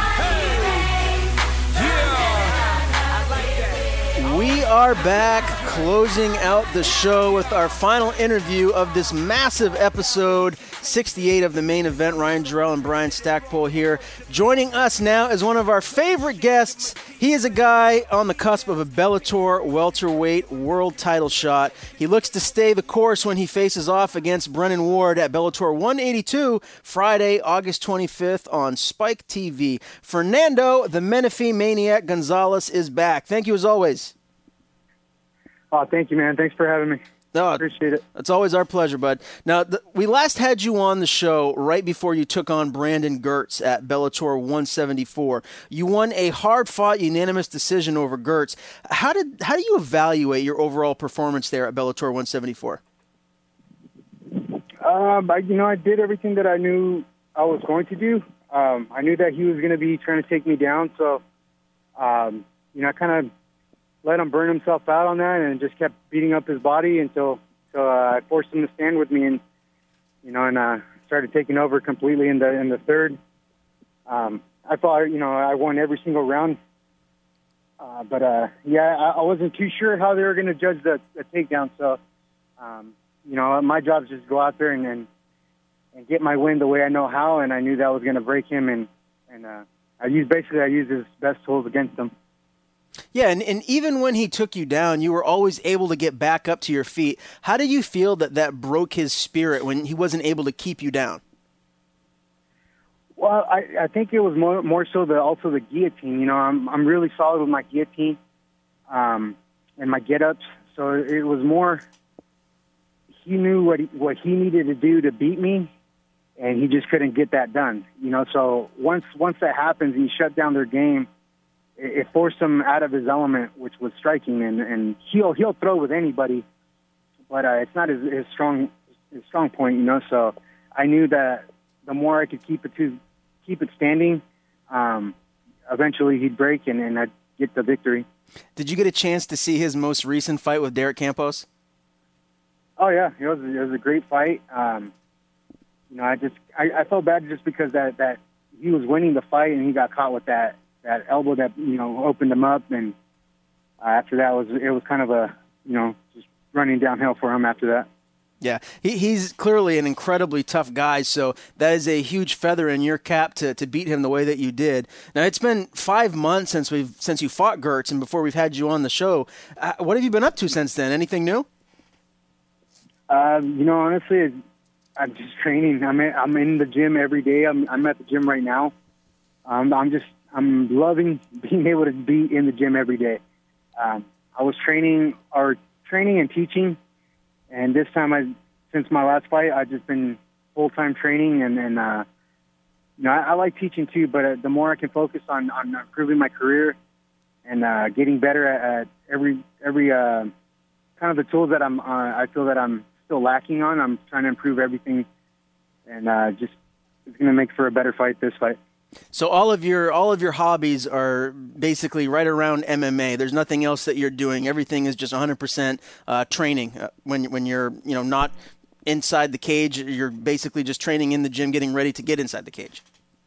We are back. closing out the show with our final interview of this massive episode, sixty-eight of the main event. Ryan Jarrell and Brian Stackpole here. Joining us now is one of our favorite guests. He is a guy on the cusp of a Bellator welterweight world title shot. He looks to stay the course when he faces off against Brennan Ward at Bellator one eighty-two, Friday, August twenty-fifth on Spike T V. Fernando, the Menifee Maniac Gonzalez, is back. Thank you as always. Oh, thank you, man. Thanks for having me. No, appreciate it. It's always our pleasure, bud. Now, the, we last had you on the show right before you took on Brandon Gertz at Bellator one seventy-four. You won a hard-fought unanimous decision over Gertz. How did how do you evaluate your overall performance there at Bellator one seventy-four? Um, I, you know, I did everything that I knew I was going to do. Um, I knew that he was going to be trying to take me down, so um, you know, I kind of let him burn himself out on that, and just kept beating up his body until, until uh, I forced him to stand with me, and you know, and uh, started taking over completely in the in the third. Um, I thought, you know, I won every single round, uh, but uh, yeah, I, I wasn't too sure how they were going to judge the, the takedown. So, um, you know, my job is just go out there and, and and get my win the way I know how, and I knew that was going to break him, and and uh, I used basically I used his best tools against him. Yeah, and, and even when he took you down, you were always able to get back up to your feet. How did you feel that that broke his spirit when he wasn't able to keep you down? Well, I, I think it was more more so the also the guillotine. You know, I'm I'm really solid with my guillotine, um, and my get-ups. So it was more. He knew what he, what he needed to do to beat me, and he just couldn't get that done. You know, so once once that happens, and you shut down their game, it forced him out of his element, which was striking, and, and he'll he'll throw with anybody, but uh, it's not his, his strong his strong point, you know. So I knew that the more I could keep it to keep it standing, um, eventually he'd break, and, and I'd get the victory. Did you get a chance to see his most recent fight with Derek Campos? Oh yeah, it was it was a great fight. Um, you know, I just I, I felt bad just because that that he was winning the fight and he got caught with that. That elbow that, you know, opened him up, and uh, after that was it was kind of a, you know, just running downhill for him after that. Yeah, he, he's clearly an incredibly tough guy, so that is a huge feather in your cap to, to beat him the way that you did. Now, it's been five months since we've since you fought Gertz, and before we've had you on the show. Uh, what have you been up to since then? Anything new? Uh, you know, honestly, I'm just training. I'm in, I'm in the gym every day. I'm I'm at the gym right now. Um, I'm just I'm loving being able to be in the gym every day. Um, I was training or training and teaching, and this time, I since my last fight, I've just been full-time training, and, and uh, you know, I, I like teaching too, but uh, the more I can focus on, on improving my career and uh, getting better at, at every every uh, kind of the tools that I'm uh, I feel that I'm still lacking on, I'm trying to improve everything, and uh, just it's going to make for a better fight this fight. So all of your all of your hobbies are basically right around M M A. There's nothing else that you're doing. Everything is just one hundred percent uh, training. Uh, when when you're you know not inside the cage, you're basically just training in the gym, getting ready to get inside the cage.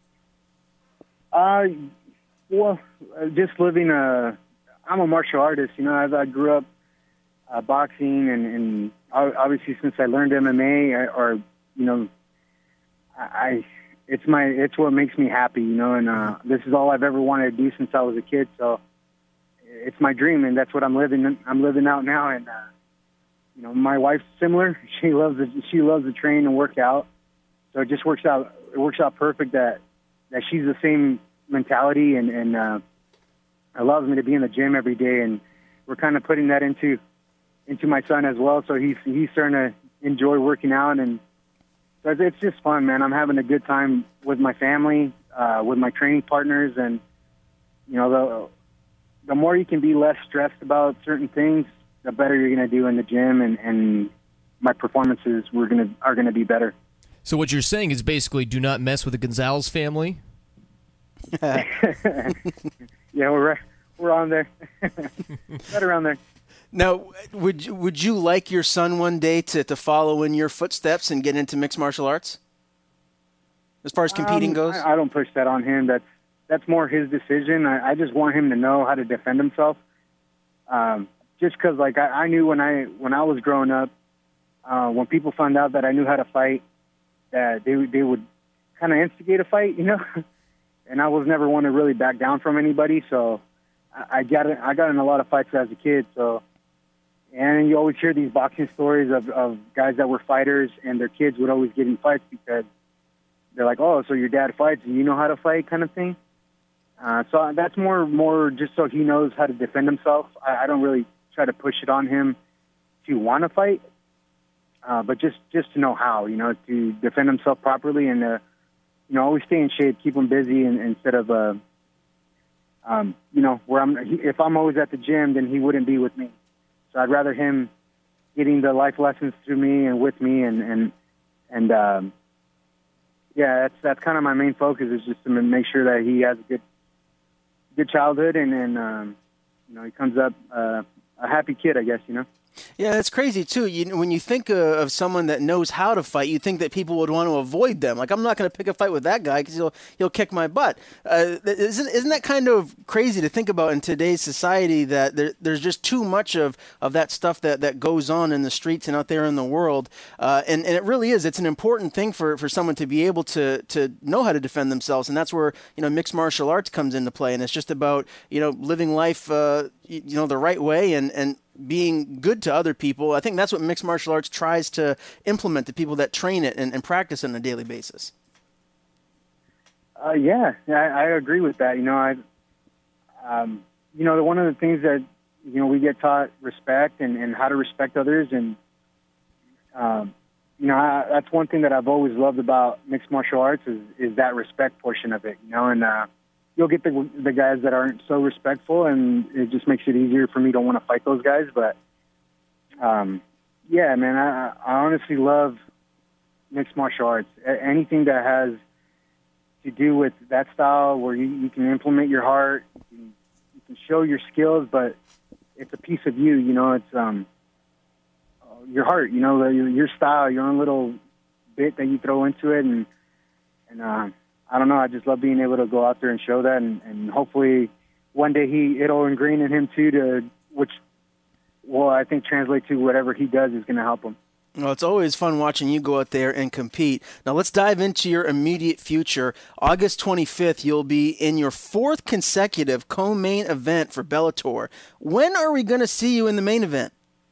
Uh, well, uh, just living a. I'm a martial artist. You know, I, I grew up uh, boxing, and, and obviously since I learned M M A, or, or you know, I. It's my, it's what makes me happy, you know, and uh, this is all I've ever wanted to do since I was a kid. So it's my dream, and that's what I'm living. I'm living out now, and uh, you know, my wife's similar. She loves it. She loves to train and work out. So it just works out. It works out perfect that that she's the same mentality, and and uh, allows me to be in the gym every day. And we're kind of putting that into into my son as well. So he's he's starting to enjoy working out, and it's just fun, man. I'm having a good time with my family, uh, with my training partners, and you know, the the more you can be less stressed about certain things, the better you're going to do in the gym, and, and my performances we're gonna are going to be better. So what you're saying is basically, do not mess with the Gonzalez family. Yeah, we're right, we're on there, right around there. Now, would you, would you like your son one day to, to follow in your footsteps and get into mixed martial arts? As far as competing um, goes? I, I don't push that on him. That's that's more his decision. I, I just want him to know how to defend himself. Um, just because like I, I knew when I when I was growing up, uh, when people found out that I knew how to fight, that they they would kind of instigate a fight, you know. And I was never one to really back down from anybody, so I, I got I got in a lot of fights as a kid. So, and you always hear these boxing stories of, of guys that were fighters and their kids would always get in fights because they're like, oh, so your dad fights and you know how to fight, kind of thing. Uh, so that's more more just so he knows how to defend himself. I, I don't really try to push it on him to want to fight, uh, but just just to know how, you know, to defend himself properly and. Uh, You know, always stay in shape, keep him busy, and, instead of, uh, um, you know, where I'm. He, if I'm always at the gym, then he wouldn't be with me. So I'd rather him getting the life lessons through me and with me, and and and um, yeah, that's that's kind of my main focus is just to make sure that he has a good good childhood, and and um, you know, he comes up uh, a happy kid, I guess, you know. Yeah, that's crazy too. You, when you think uh, of someone that knows how to fight, you think that people would want to avoid them. Like, I'm not going to pick a fight with that guy because he'll he'll kick my butt. Uh, isn't isn't that kind of crazy to think about in today's society that there, there's just too much of, of that stuff that, that goes on in the streets and out there in the world. Uh, and and it really is. It's an important thing for, for someone to be able to to know how to defend themselves, and that's where you know mixed martial arts comes into play. And it's just about you know living life uh, you, you know the right way and and. being good to other people. I think that's what mixed martial arts tries to implement to people that train it and, and practice it on a daily basis. Uh, yeah, I, I agree with that. You know, I, um, you know, one of the things that, you know, we get taught respect and, and how to respect others. And, um, you know, I, that's one thing that I've always loved about mixed martial arts is, is that respect portion of it, you know, and, uh, you'll get the the guys that aren't so respectful, and it just makes it easier for me to want to fight those guys. But, um, yeah, man, I, I honestly love mixed martial arts. Anything that has to do with that style where you, you can implement your heart, you can, you can show your skills, but it's a piece of you, you know, it's um, your heart, you know, your, your style, your own little bit that you throw into it. And, and uh, I don't know, I just love being able to go out there and show that, and, and hopefully one day he it'll ingrain in him too, to which will I think translate to whatever he does is going to help him. Well, it's always fun watching you go out there and compete. Now let's dive into your immediate future. August twenty-fifth, you'll be in your fourth consecutive co-main event for Bellator. When are we going to see you in the main event?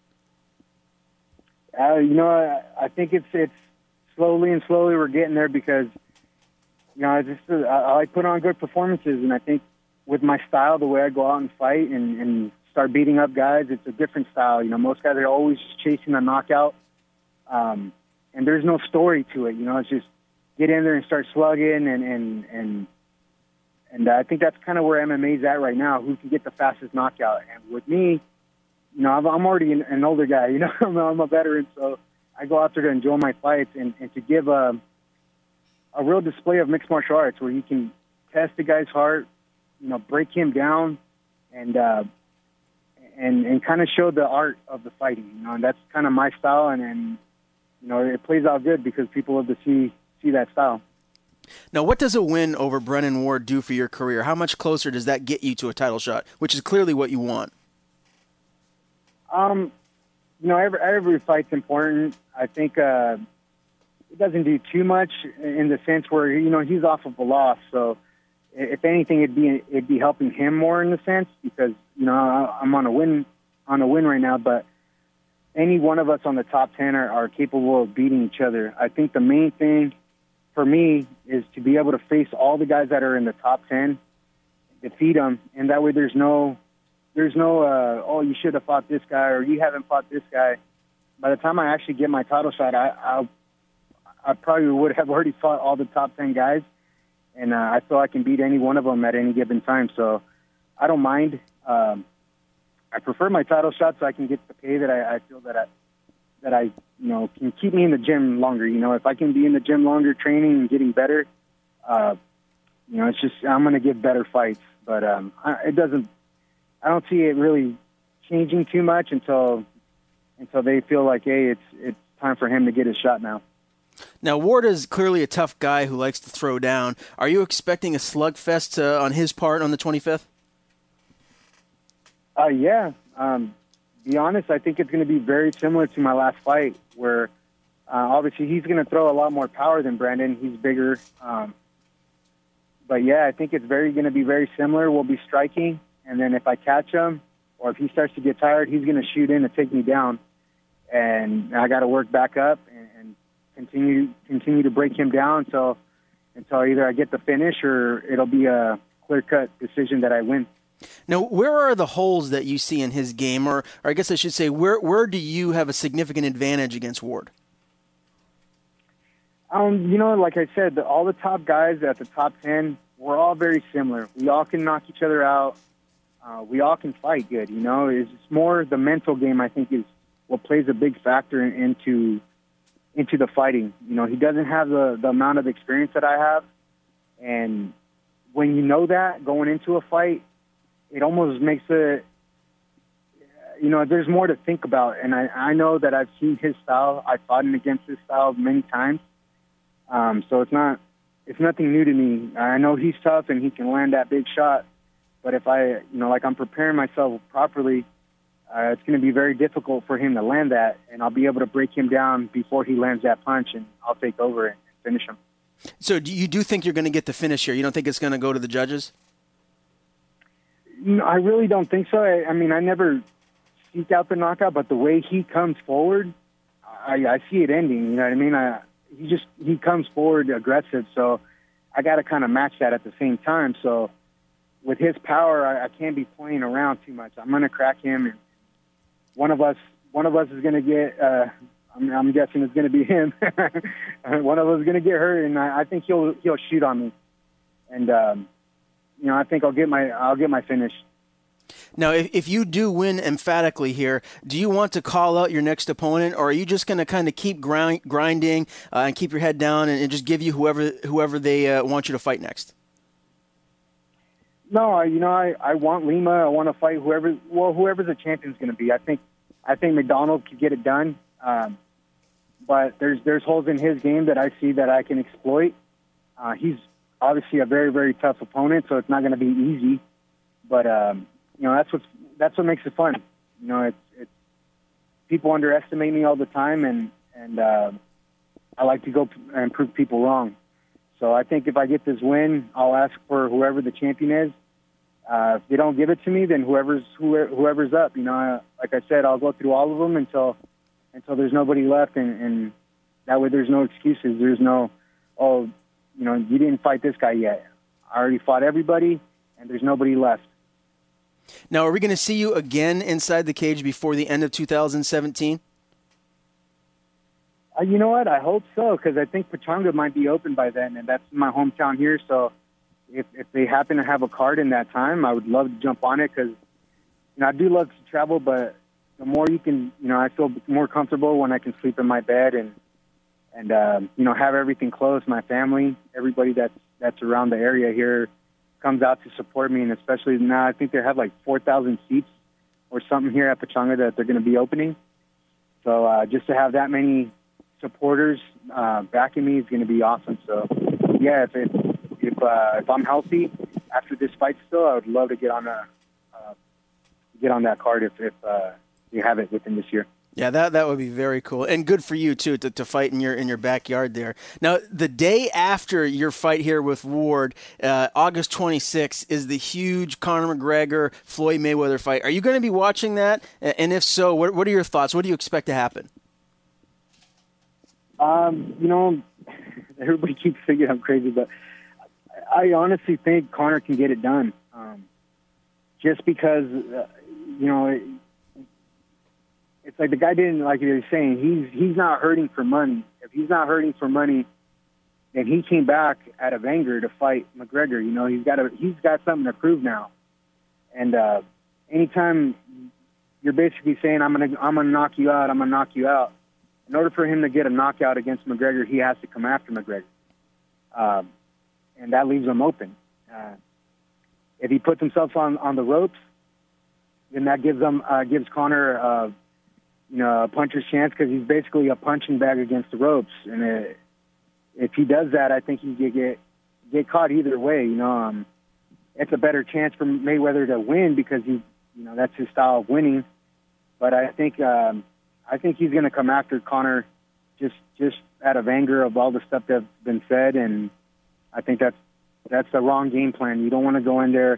Uh, you know, I, I think it's it's slowly and slowly we're getting there because. You know, I just I, I like put on good performances, and I think with my style, the way I go out and fight and, and start beating up guys, it's a different style. You know, most guys are always just chasing a knockout, um, and there's no story to it. You know, it's just get in there and start slugging, and and and and I think that's kind of where M M A's at right now. Who can get the fastest knockout? And with me, you know, I'm, I'm already an, an older guy. You know, I'm, I'm a veteran, so I go out there to enjoy my fights and, and to give a. a real display of mixed martial arts where you can test the guy's heart, you know, break him down, and uh, and and kind of show the art of the fighting. You know, and that's kind of my style, and, and you know, it plays out good because people love to see see that style. Now, what does a win over Brennan Ward do for your career? How much closer does that get you to a title shot, which is clearly what you want? Um, you know, every every fight's important. I think. Uh, It doesn't do too much in the sense where, you know, he's off of a loss. So if anything, it'd be it'd be helping him more in the sense because, you know, I'm on a win on a win right now. But any one of us on the top ten are, are capable of beating each other. I think the main thing for me is to be able to face all the guys that are in the top ten, defeat them, and that way there's no there's no uh, oh, you should have fought this guy or you haven't fought this guy. By the time I actually get my title shot, I I'll I probably would have already fought all the top ten guys, and uh, I feel I can beat any one of them at any given time. So I don't mind. Um, I prefer my title shot so I can get the pay that I, I feel that I that I you know can keep me in the gym longer. You know, if I can be in the gym longer, training and getting better, uh, you know, it's just I'm going to get better fights. But um, I, it doesn't. I don't see it really changing too much until until they feel like, hey, it's it's time for him to get his shot now. Now, Ward is clearly a tough guy who likes to throw down. Are you expecting a slugfest uh, on his part on the twenty-fifth? Uh, yeah. Um, be honest, I think it's going to be very similar to my last fight, where uh, obviously he's going to throw a lot more power than Brandon. He's bigger. Um, but, yeah, I think it's very going to be very similar. We'll be striking, and then if I catch him or if he starts to get tired, he's going to shoot in to take me down. And I got to work back up and, and continue continue to break him down until, until either I get the finish or it'll be a clear-cut decision that I win. Now, where are the holes that you see in his game? Or, or I guess I should say, where where do you have a significant advantage against Ward? Um, you know, like I said, the, all the top guys at the top ten, we're all very similar. We all can knock each other out. Uh, we all can fight good, you know. It's more the mental game, I think, is what plays a big factor in, into into the fighting. You know, he doesn't have the, the amount of experience that I have. And when you know that going into a fight, it almost makes it, you know, there's more to think about. And I, I know that I've seen his style. I've fought him against his style many times. Um, so it's not, it's nothing new to me. I know he's tough and he can land that big shot. But if I, you know, like I'm preparing myself properly, uh, it's going to be very difficult for him to land that. And I'll be able to break him down before he lands that punch, and I'll take over and finish him. So do you do think you're going to get the finish here? You don't think it's going to go to the judges? No, I really don't think so. I, I mean, I never seek out the knockout, but the way he comes forward, I, I see it ending. You know what I mean? I, he just he comes forward aggressive, so I got to kind of match that at the same time. So with his power, I, I can't be playing around too much. I'm going to crack him, and one of us, one of us is going to get. Uh, I'm, I'm guessing it's going to be him. One of us is going to get hurt, and I, I think he'll he'll shoot on me, and. Um, You know, I think I'll get my I'll get my finish. Now, if, if you do win emphatically here, do you want to call out your next opponent, or are you just going to kind of keep grind, grinding uh, and keep your head down and, and just give you whoever whoever they uh, want you to fight next? No, I, you know, I, I want Lima. I want to fight whoever. Well, whoever the champion's going to be. I think I think McDonald could get it done. Um, but there's there's holes in his game that I see that I can exploit. Uh, he's obviously a very, very tough opponent, so it's not going to be easy. But um, you know, that's what that's what makes it fun. You know, it's, it's people underestimate me all the time, and and uh, I like to go and prove people wrong. So I think if I get this win, I'll ask for whoever the champion is. Uh, if they don't give it to me, then whoever's whoever, whoever's up. You know, I, like I said, I'll go through all of them until until there's nobody left, and, and that way there's no excuses. There's no oh. You know, you didn't fight this guy yet. I already fought everybody, and there's nobody left. Now, are we going to see you again inside the cage before the end of two thousand seventeen? Uh, you know what? I hope so, because I think Pechanga might be open by then, and that's my hometown here. So if, if they happen to have a card in that time, I would love to jump on it, because you know, I do love to travel, but the more you can, you know, I feel more comfortable when I can sleep in my bed and And, um, you know, have everything close. My family, everybody that's, that's around the area here comes out to support me. And especially now, I think they have like four thousand seats or something here at Pechanga that they're going to be opening. So uh, just to have that many supporters uh, backing me is going to be awesome. So, yeah, if it, if, uh, if I'm healthy after this fight still, I would love to get on, a, uh, get on that card if, if uh, you have it within this year. Yeah, that that would be very cool, and good for you too to, to fight in your in your backyard there. Now, the day after your fight here with Ward, uh, August twenty-sixth, is the huge Conor McGregor Floyd Mayweather fight. Are you going to be watching that? And if so, what what are your thoughts? What do you expect to happen? Um, you know, everybody keeps thinking I'm crazy, but I honestly think Conor can get it done. Um, just because, uh, you know. It, It's like the guy didn't, like you were saying, he's he's not hurting for money. If he's not hurting for money, then he came back out of anger to fight McGregor. You know, he's got a, he's got something to prove now. And uh, anytime you're basically saying, I'm gonna I'm gonna knock you out, I'm gonna knock you out. In order for him to get a knockout against McGregor, he has to come after McGregor, um, and that leaves him open. Uh, if he puts himself on, on the ropes, then that gives him uh, gives Conor. Uh, you know, a puncher's chance, because he's basically a punching bag against the ropes. And it, if he does that, I think he could get get caught either way. You know, um, it's a better chance for Mayweather to win because he, you know, that's his style of winning. but I think um, I think he's going to come after Conor just just out of anger of all the stuff that's been said, and I think that's that's the wrong game plan. You don't want to go in there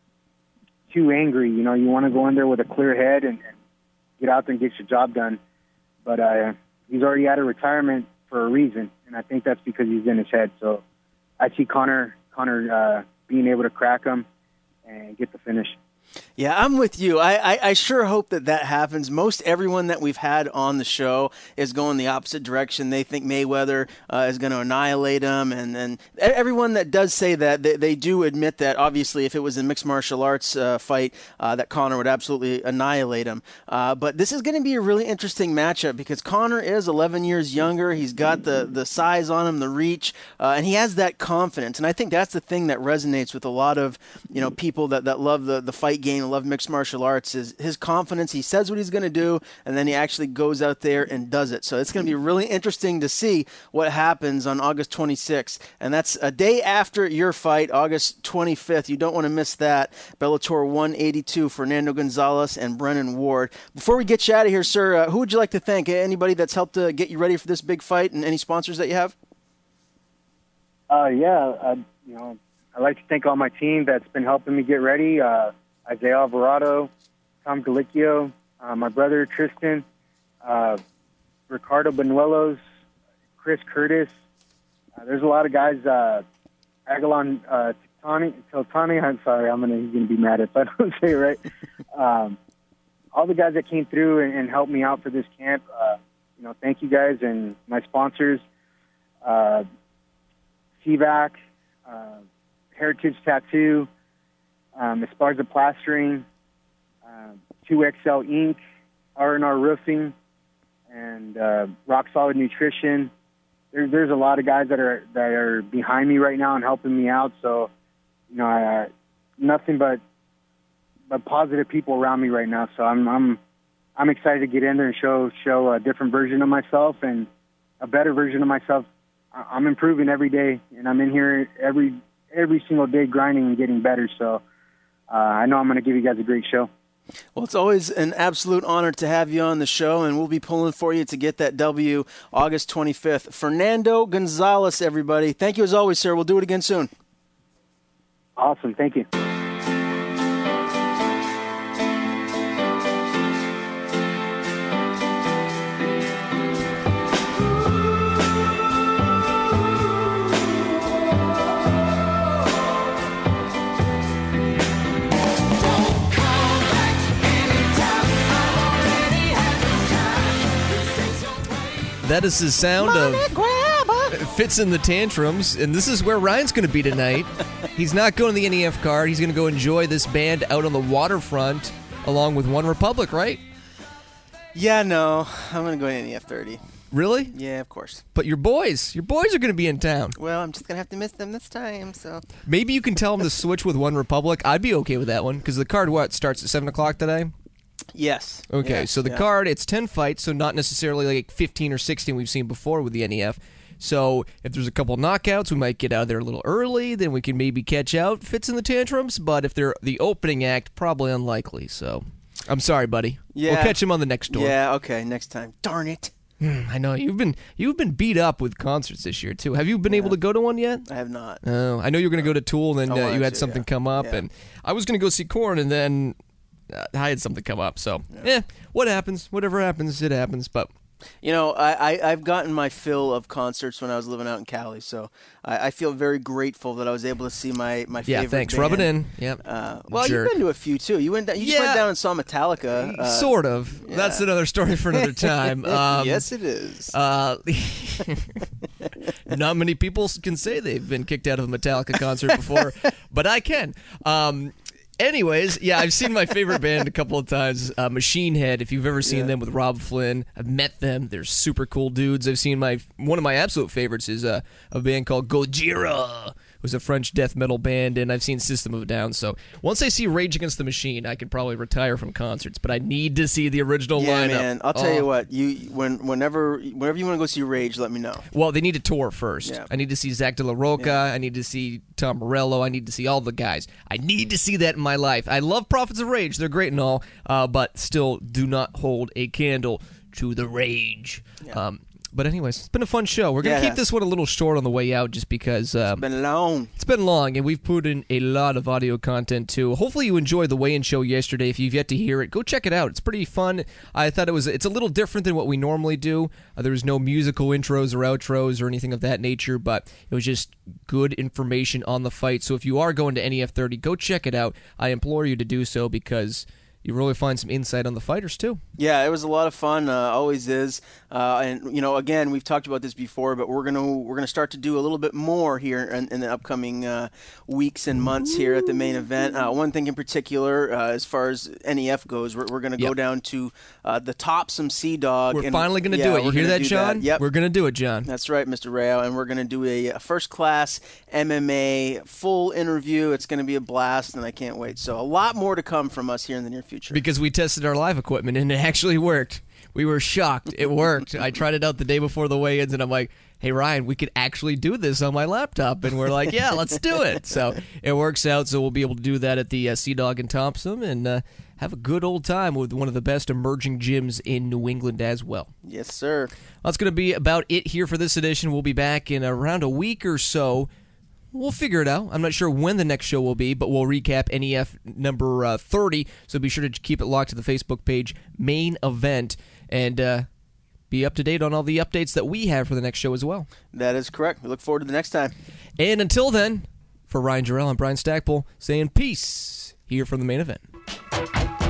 too angry. You know, you want to go in there with a clear head and, and get out there and get your job done. But uh, he's already out of retirement for a reason, and I think that's because he's in his head. So I see Conor Conor uh, being able to crack him and get the finish. Yeah, I'm with you. I, I, I sure hope that that happens. Most everyone that we've had on the show is going the opposite direction. They think Mayweather uh, is going to annihilate him. And, and everyone that does say that, they, they do admit that, obviously, if it was a mixed martial arts uh, fight, uh, that Conor would absolutely annihilate him. Uh, but this is going to be a really interesting matchup because Conor is eleven years younger. He's got the, the size on him, the reach, uh, and he has that confidence. And I think that's the thing that resonates with a lot of you know people that, that love the, the fight game, love mixed martial arts, is his confidence. He says what he's going to do, and then he actually goes out there and does it. So it's going to be really interesting to see what happens on August twenty-sixth, and that's a day after your fight, August twenty-fifth. You don't want to miss that. Bellator one eighty-two, Fernando Gonzalez and Brennan Ward. Before we get you out of here, sir, uh, who would you like to thank? Anybody that's helped to get you ready for this big fight, and any sponsors that you have? Uh, yeah, I, you know, I'd like to thank all my team that's been helping me get ready. Uh, Isaiah Alvarado, Tom Galicchio, uh, my brother Tristan, uh, Ricardo Benuelos, Chris Curtis. Uh, there's a lot of guys. Uh, Agalon uh, Tiltani, Tiltani, I'm sorry, I'm gonna he's gonna be mad if I don't say it right. Um, all the guys that came through and, and helped me out for this camp. Uh, you know, thank you guys, and my sponsors, uh, C VAC, uh, Heritage Tattoo. Um, Esparza Plastering, uh, two X L Ink, R and R Roofing, and uh, Rock Solid Nutrition. There, there's a lot of guys that are that are behind me right now and helping me out. So, you know, I, uh, nothing but but positive people around me right now. So I'm I'm I'm excited to get in there and show show a different version of myself and a better version of myself. I'm improving every day, and I'm in here every every single day grinding and getting better. So. Uh, I know I'm going to give you guys a great show. Well, it's always an absolute honor to have you on the show, and we'll be pulling for you to get that W August twenty-fifth. Fernando Gonzalez, everybody. Thank you as always, sir. We'll do it again soon. Awesome. Thank you. That is the sound of Fits in the Tantrums, and this is where Ryan's going to be tonight. He's not going to the N E F card. He's going to go enjoy this band out on the waterfront along with One Republic, right? Yeah, no. I'm going to go to N E F thirty. Really? Yeah, of course. But your boys, your boys are going to be in town. Well, I'm just going to have to miss them this time, so. Maybe you can tell them to switch with One Republic. I'd be okay with that one, because the card, what, starts at seven o'clock today? Yes. Okay, yeah, so the yeah. card, it's ten fights, so not necessarily like fifteen or sixteen we've seen before with the N E F. So if there's a couple knockouts, we might get out of there a little early, then we can maybe catch out Fits in the Tantrums, but if they're the opening act, probably unlikely, so I'm sorry, buddy. Yeah. We'll catch him on the next tour. Yeah, okay, next time. Darn it. I know, you've been you've been beat up with concerts this year, too. Have you been yeah. able to go to one yet? I have not. Oh, I know you were going to go to Tool, and then I uh, you had to, something yeah. come up, yeah. and I was going to go see Korn, and then uh, I had something come up, so, yeah. eh, what happens? Whatever happens, it happens, but... You know, I, I, I've gotten my fill of concerts when I was living out in Cali, so I, I feel very grateful that I was able to see my, my yeah, favorite thanks. band. Rub it in. Yep. Uh, well, Jerk. you've been to a few, too. You went down, you just Yeah. went down and saw Metallica. Uh, sort of. yeah. That's another story for another time. Um, yes, it is. Uh, not many people can say they've been kicked out of a Metallica concert before, but I can. Um, anyways, yeah, I've seen my favorite band a couple of times, uh, Machine Head. If you've ever seen Yeah. them with Rob Flynn, I've met them. They're super cool dudes. I've seen my one of my absolute favorites is uh, a band called Gojira, was a French death metal band, and I've seen System of a Down. So once I see Rage Against the Machine, I could probably retire from concerts. But I need to see the original yeah, lineup. man. I'll tell oh. you what. You when whenever whenever you want to go see Rage, let me know. Well, they need to tour first. Yeah. I need to see Zach De La Roca. Yeah. I need to see Tom Morello. I need to see all the guys. I need to see that in my life. I love Prophets of Rage. They're great and all, uh, but still do not hold a candle to the rage. Yeah. Um, but anyways, it's been a fun show. We're going to Yeah, keep this one a little short on the way out just because... Um, it's been long. It's been long, and we've put in a lot of audio content, too. Hopefully you enjoyed the weigh-in show yesterday. If you've yet to hear it, go check it out. It's pretty fun. I thought it was... It's a little different than what we normally do. Uh, there was no musical intros or outros or anything of that nature, but it was just good information on the fight. So if you are going to N E F thirty, go check it out. I implore you to do so because... you really find some insight on the fighters, too. Yeah, it was a lot of fun. Uh, always is. Uh, and, you know, again, we've talked about this before, but we're going to we're gonna start to do a little bit more here in, in the upcoming uh, weeks and months here at the main event. Uh, one thing in particular, uh, as far as N E F goes, we're, we're going to go Yep. down to uh, the Topsum Sea Dog. We're and, finally going to yeah, do it. You we're hear gonna that, do John? Yep. We're going to do it, John. That's right, Mister Rayo, and we're going to do a first-class M M A full interview. It's going to be a blast, and I can't wait. So a lot more to come from us here in the near future. Because we tested our live equipment, and it actually worked. We were shocked. It worked. I tried it out the day before the weigh-ins, and I'm like, hey, Ryan, we could actually do this on my laptop. And we're like, yeah, let's do it. So it works out, so we'll be able to do that at the uh, Sea Dog in Thompson and uh, have a good old time with one of the best emerging gyms in New England as well. Yes, sir. That's going to be about it here for this edition. We'll be back in around a week or so. We'll figure it out. I'm not sure when the next show will be, but we'll recap N E F number uh, thirty, so be sure to keep it locked to the Facebook page, Main Event, and uh, be up to date on all the updates that we have for the next show as well. That is correct. We look forward to the next time. And until then, for Ryan Jarrell and Brian Stackpole, saying peace here from the Main Event.